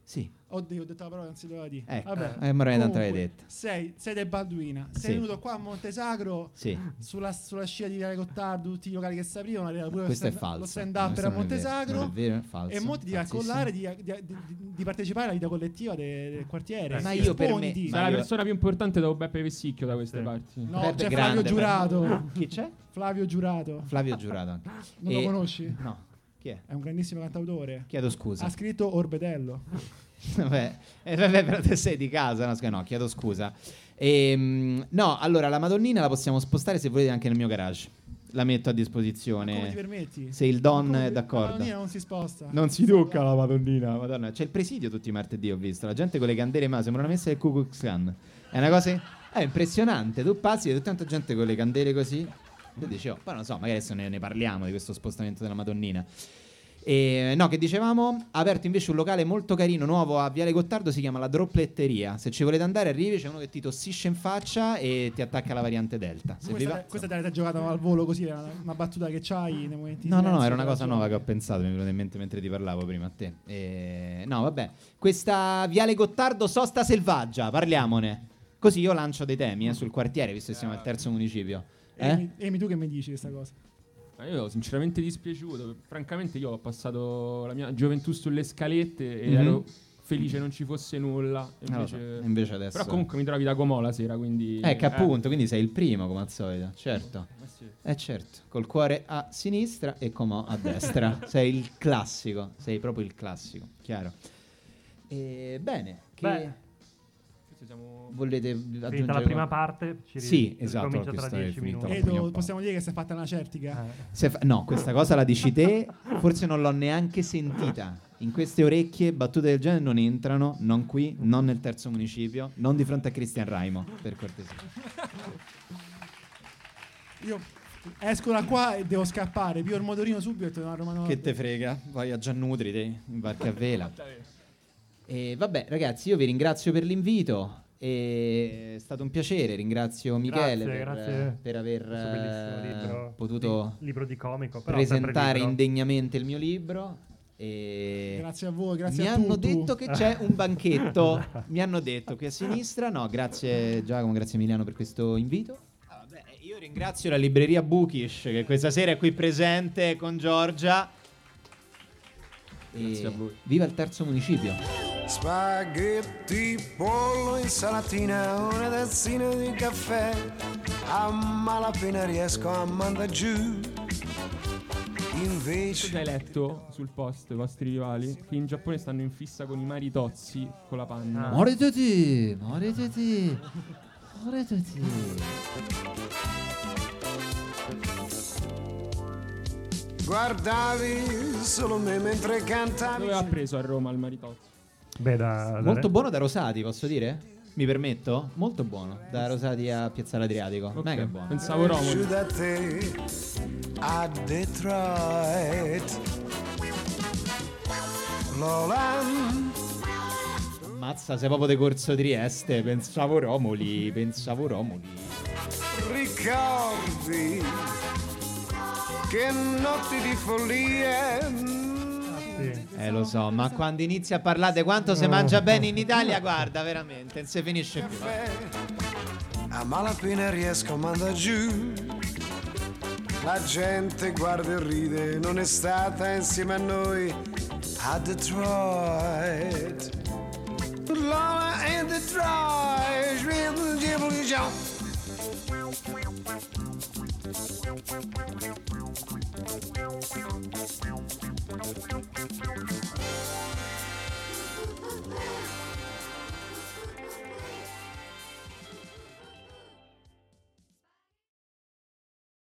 Oddio, ho detto la parola, non si doveva dire. Ecco, Vabbè. Morena tanto Comunque, l'hai detta. sei del Balduina. Sei Sì. venuto qua a Montesagro Sì. sulla scia di Viale Gottardo, tutti i locali che si aprivano. Era pure Questo è lo falso. stand-up Questo a non è vero. Montesagro. Non è vero, è falso. E mo ti devi Falsissimo. accollare di partecipare alla vita collettiva del quartiere. Ma io per me- Rispondi. Sarà la io- persona più importante dopo Beppe Vessicchio da queste parti. No, Beppe c'è grande, Flavio Giurato. Chi c'è? Flavio Giurato. Flavio Giurato anche. Non lo conosci? No. Chi è? È un grandissimo cantautore. Chiedo scusa. Ha scritto Orbetello. Vabbè, però te sei di casa, no, chiedo scusa. No, allora la Madonnina la possiamo spostare se volete anche nel mio garage. La metto a disposizione. Ma come ti permetti? Se il Don Ma come è ti- d'accordo. La Madonnina non si sposta. Non si tocca la Madonnina, Madonna. C'è il presidio tutti i martedì, ho visto. La gente con le candele, ma sembra una messa del Ku Klux Klan. È una cosa è impressionante. Tu passi e vedo tanta gente con le candele così. Tu dici, poi non so, magari adesso ne parliamo di questo spostamento della Madonnina. No, che dicevamo, ha aperto invece un locale molto carino, nuovo a Viale Gottardo, si chiama La Droppletteria. Se ci volete andare arrivi, c'è uno che ti tossisce in faccia e ti attacca la variante Delta. Se vi va- Questa te l'hai giocata al volo così, è una battuta che c'hai nei momenti No, di silenzio, era una te la cosa giochi. nuova che ho pensato, mi è venuta in mente mentre ti parlavo prima a te. No, vabbè, questa Viale Gottardo sosta selvaggia, parliamone. Così io lancio dei temi sul quartiere, visto che siamo al terzo municipio. Emi, tu che mi dici questa cosa? Ma io ero sinceramente dispiaciuto. Francamente, io ho passato la mia gioventù sulle scalette e ero felice non ci fosse nulla. Invece adesso. Però comunque mi trovi da Comò la sera, quindi. Che appunto, quindi sei il primo come al solito, certo. Sì. Certo, col cuore a sinistra e Comò a destra. Sei il classico, sei proprio il classico, chiaro. Bene, che Siamo... volete aggiungere? Finita la prima parte, Sì, esatto, comincia questa tra è 10 finita. minuti. Pugno Possiamo dire che si è fatta una certica. No, questa cosa la dici te, forse non l'ho neanche sentita. In queste orecchie battute del genere non entrano, non qui, non nel terzo municipio, non di fronte a Cristian Raimo, per cortesia. Io esco da qua e devo scappare, pio il motorino subito e torno a Roma Nord. Che te frega, vai a Giannutri te, in barca a vela. Vabbè ragazzi, io vi ringrazio per l'invito, è stato un piacere, ringrazio Michele Grazie. per aver Questo bellissimo libro, potuto libro di comico, però presentare sempre libro. indegnamente il mio libro. Grazie a voi, grazie Mi a hanno tutti. detto che c'è un banchetto, mi hanno detto qui a sinistra. No, grazie Giacomo, grazie Emiliano per questo invito. Io ringrazio la libreria Bookish che questa sera è qui presente con Giorgia. Grazie a voi. Viva il terzo municipio. Spaghetti, pollo, insalatina, una tazzina di caffè. A malapena riesco a mandare giù. Invece hai letto sul post i vostri rivali che in Giappone stanno in fissa con i maritozzi con la panna. Moritati. guardavi solo me mentre cantavi. Dove ha preso a Roma il maritozzo? Molto buono da Rosati, posso dire? Mi permetto? Molto buono. Da Rosati a Piazzale Adriatico. Mega buono. Pensavo Roma. Giù da te a Detroit. Lolan. Mazza, sei proprio di Corso Trieste. Pensavo Romoli. Ricordi che notti di follie. Lo so, ma quando inizi a parlare quanto si mangia bene in Italia, guarda, veramente, non si finisce più. A malapena riesco a mandare giù. La gente guarda e ride, non è stata insieme a noi a Detroit. Lola and Detroit.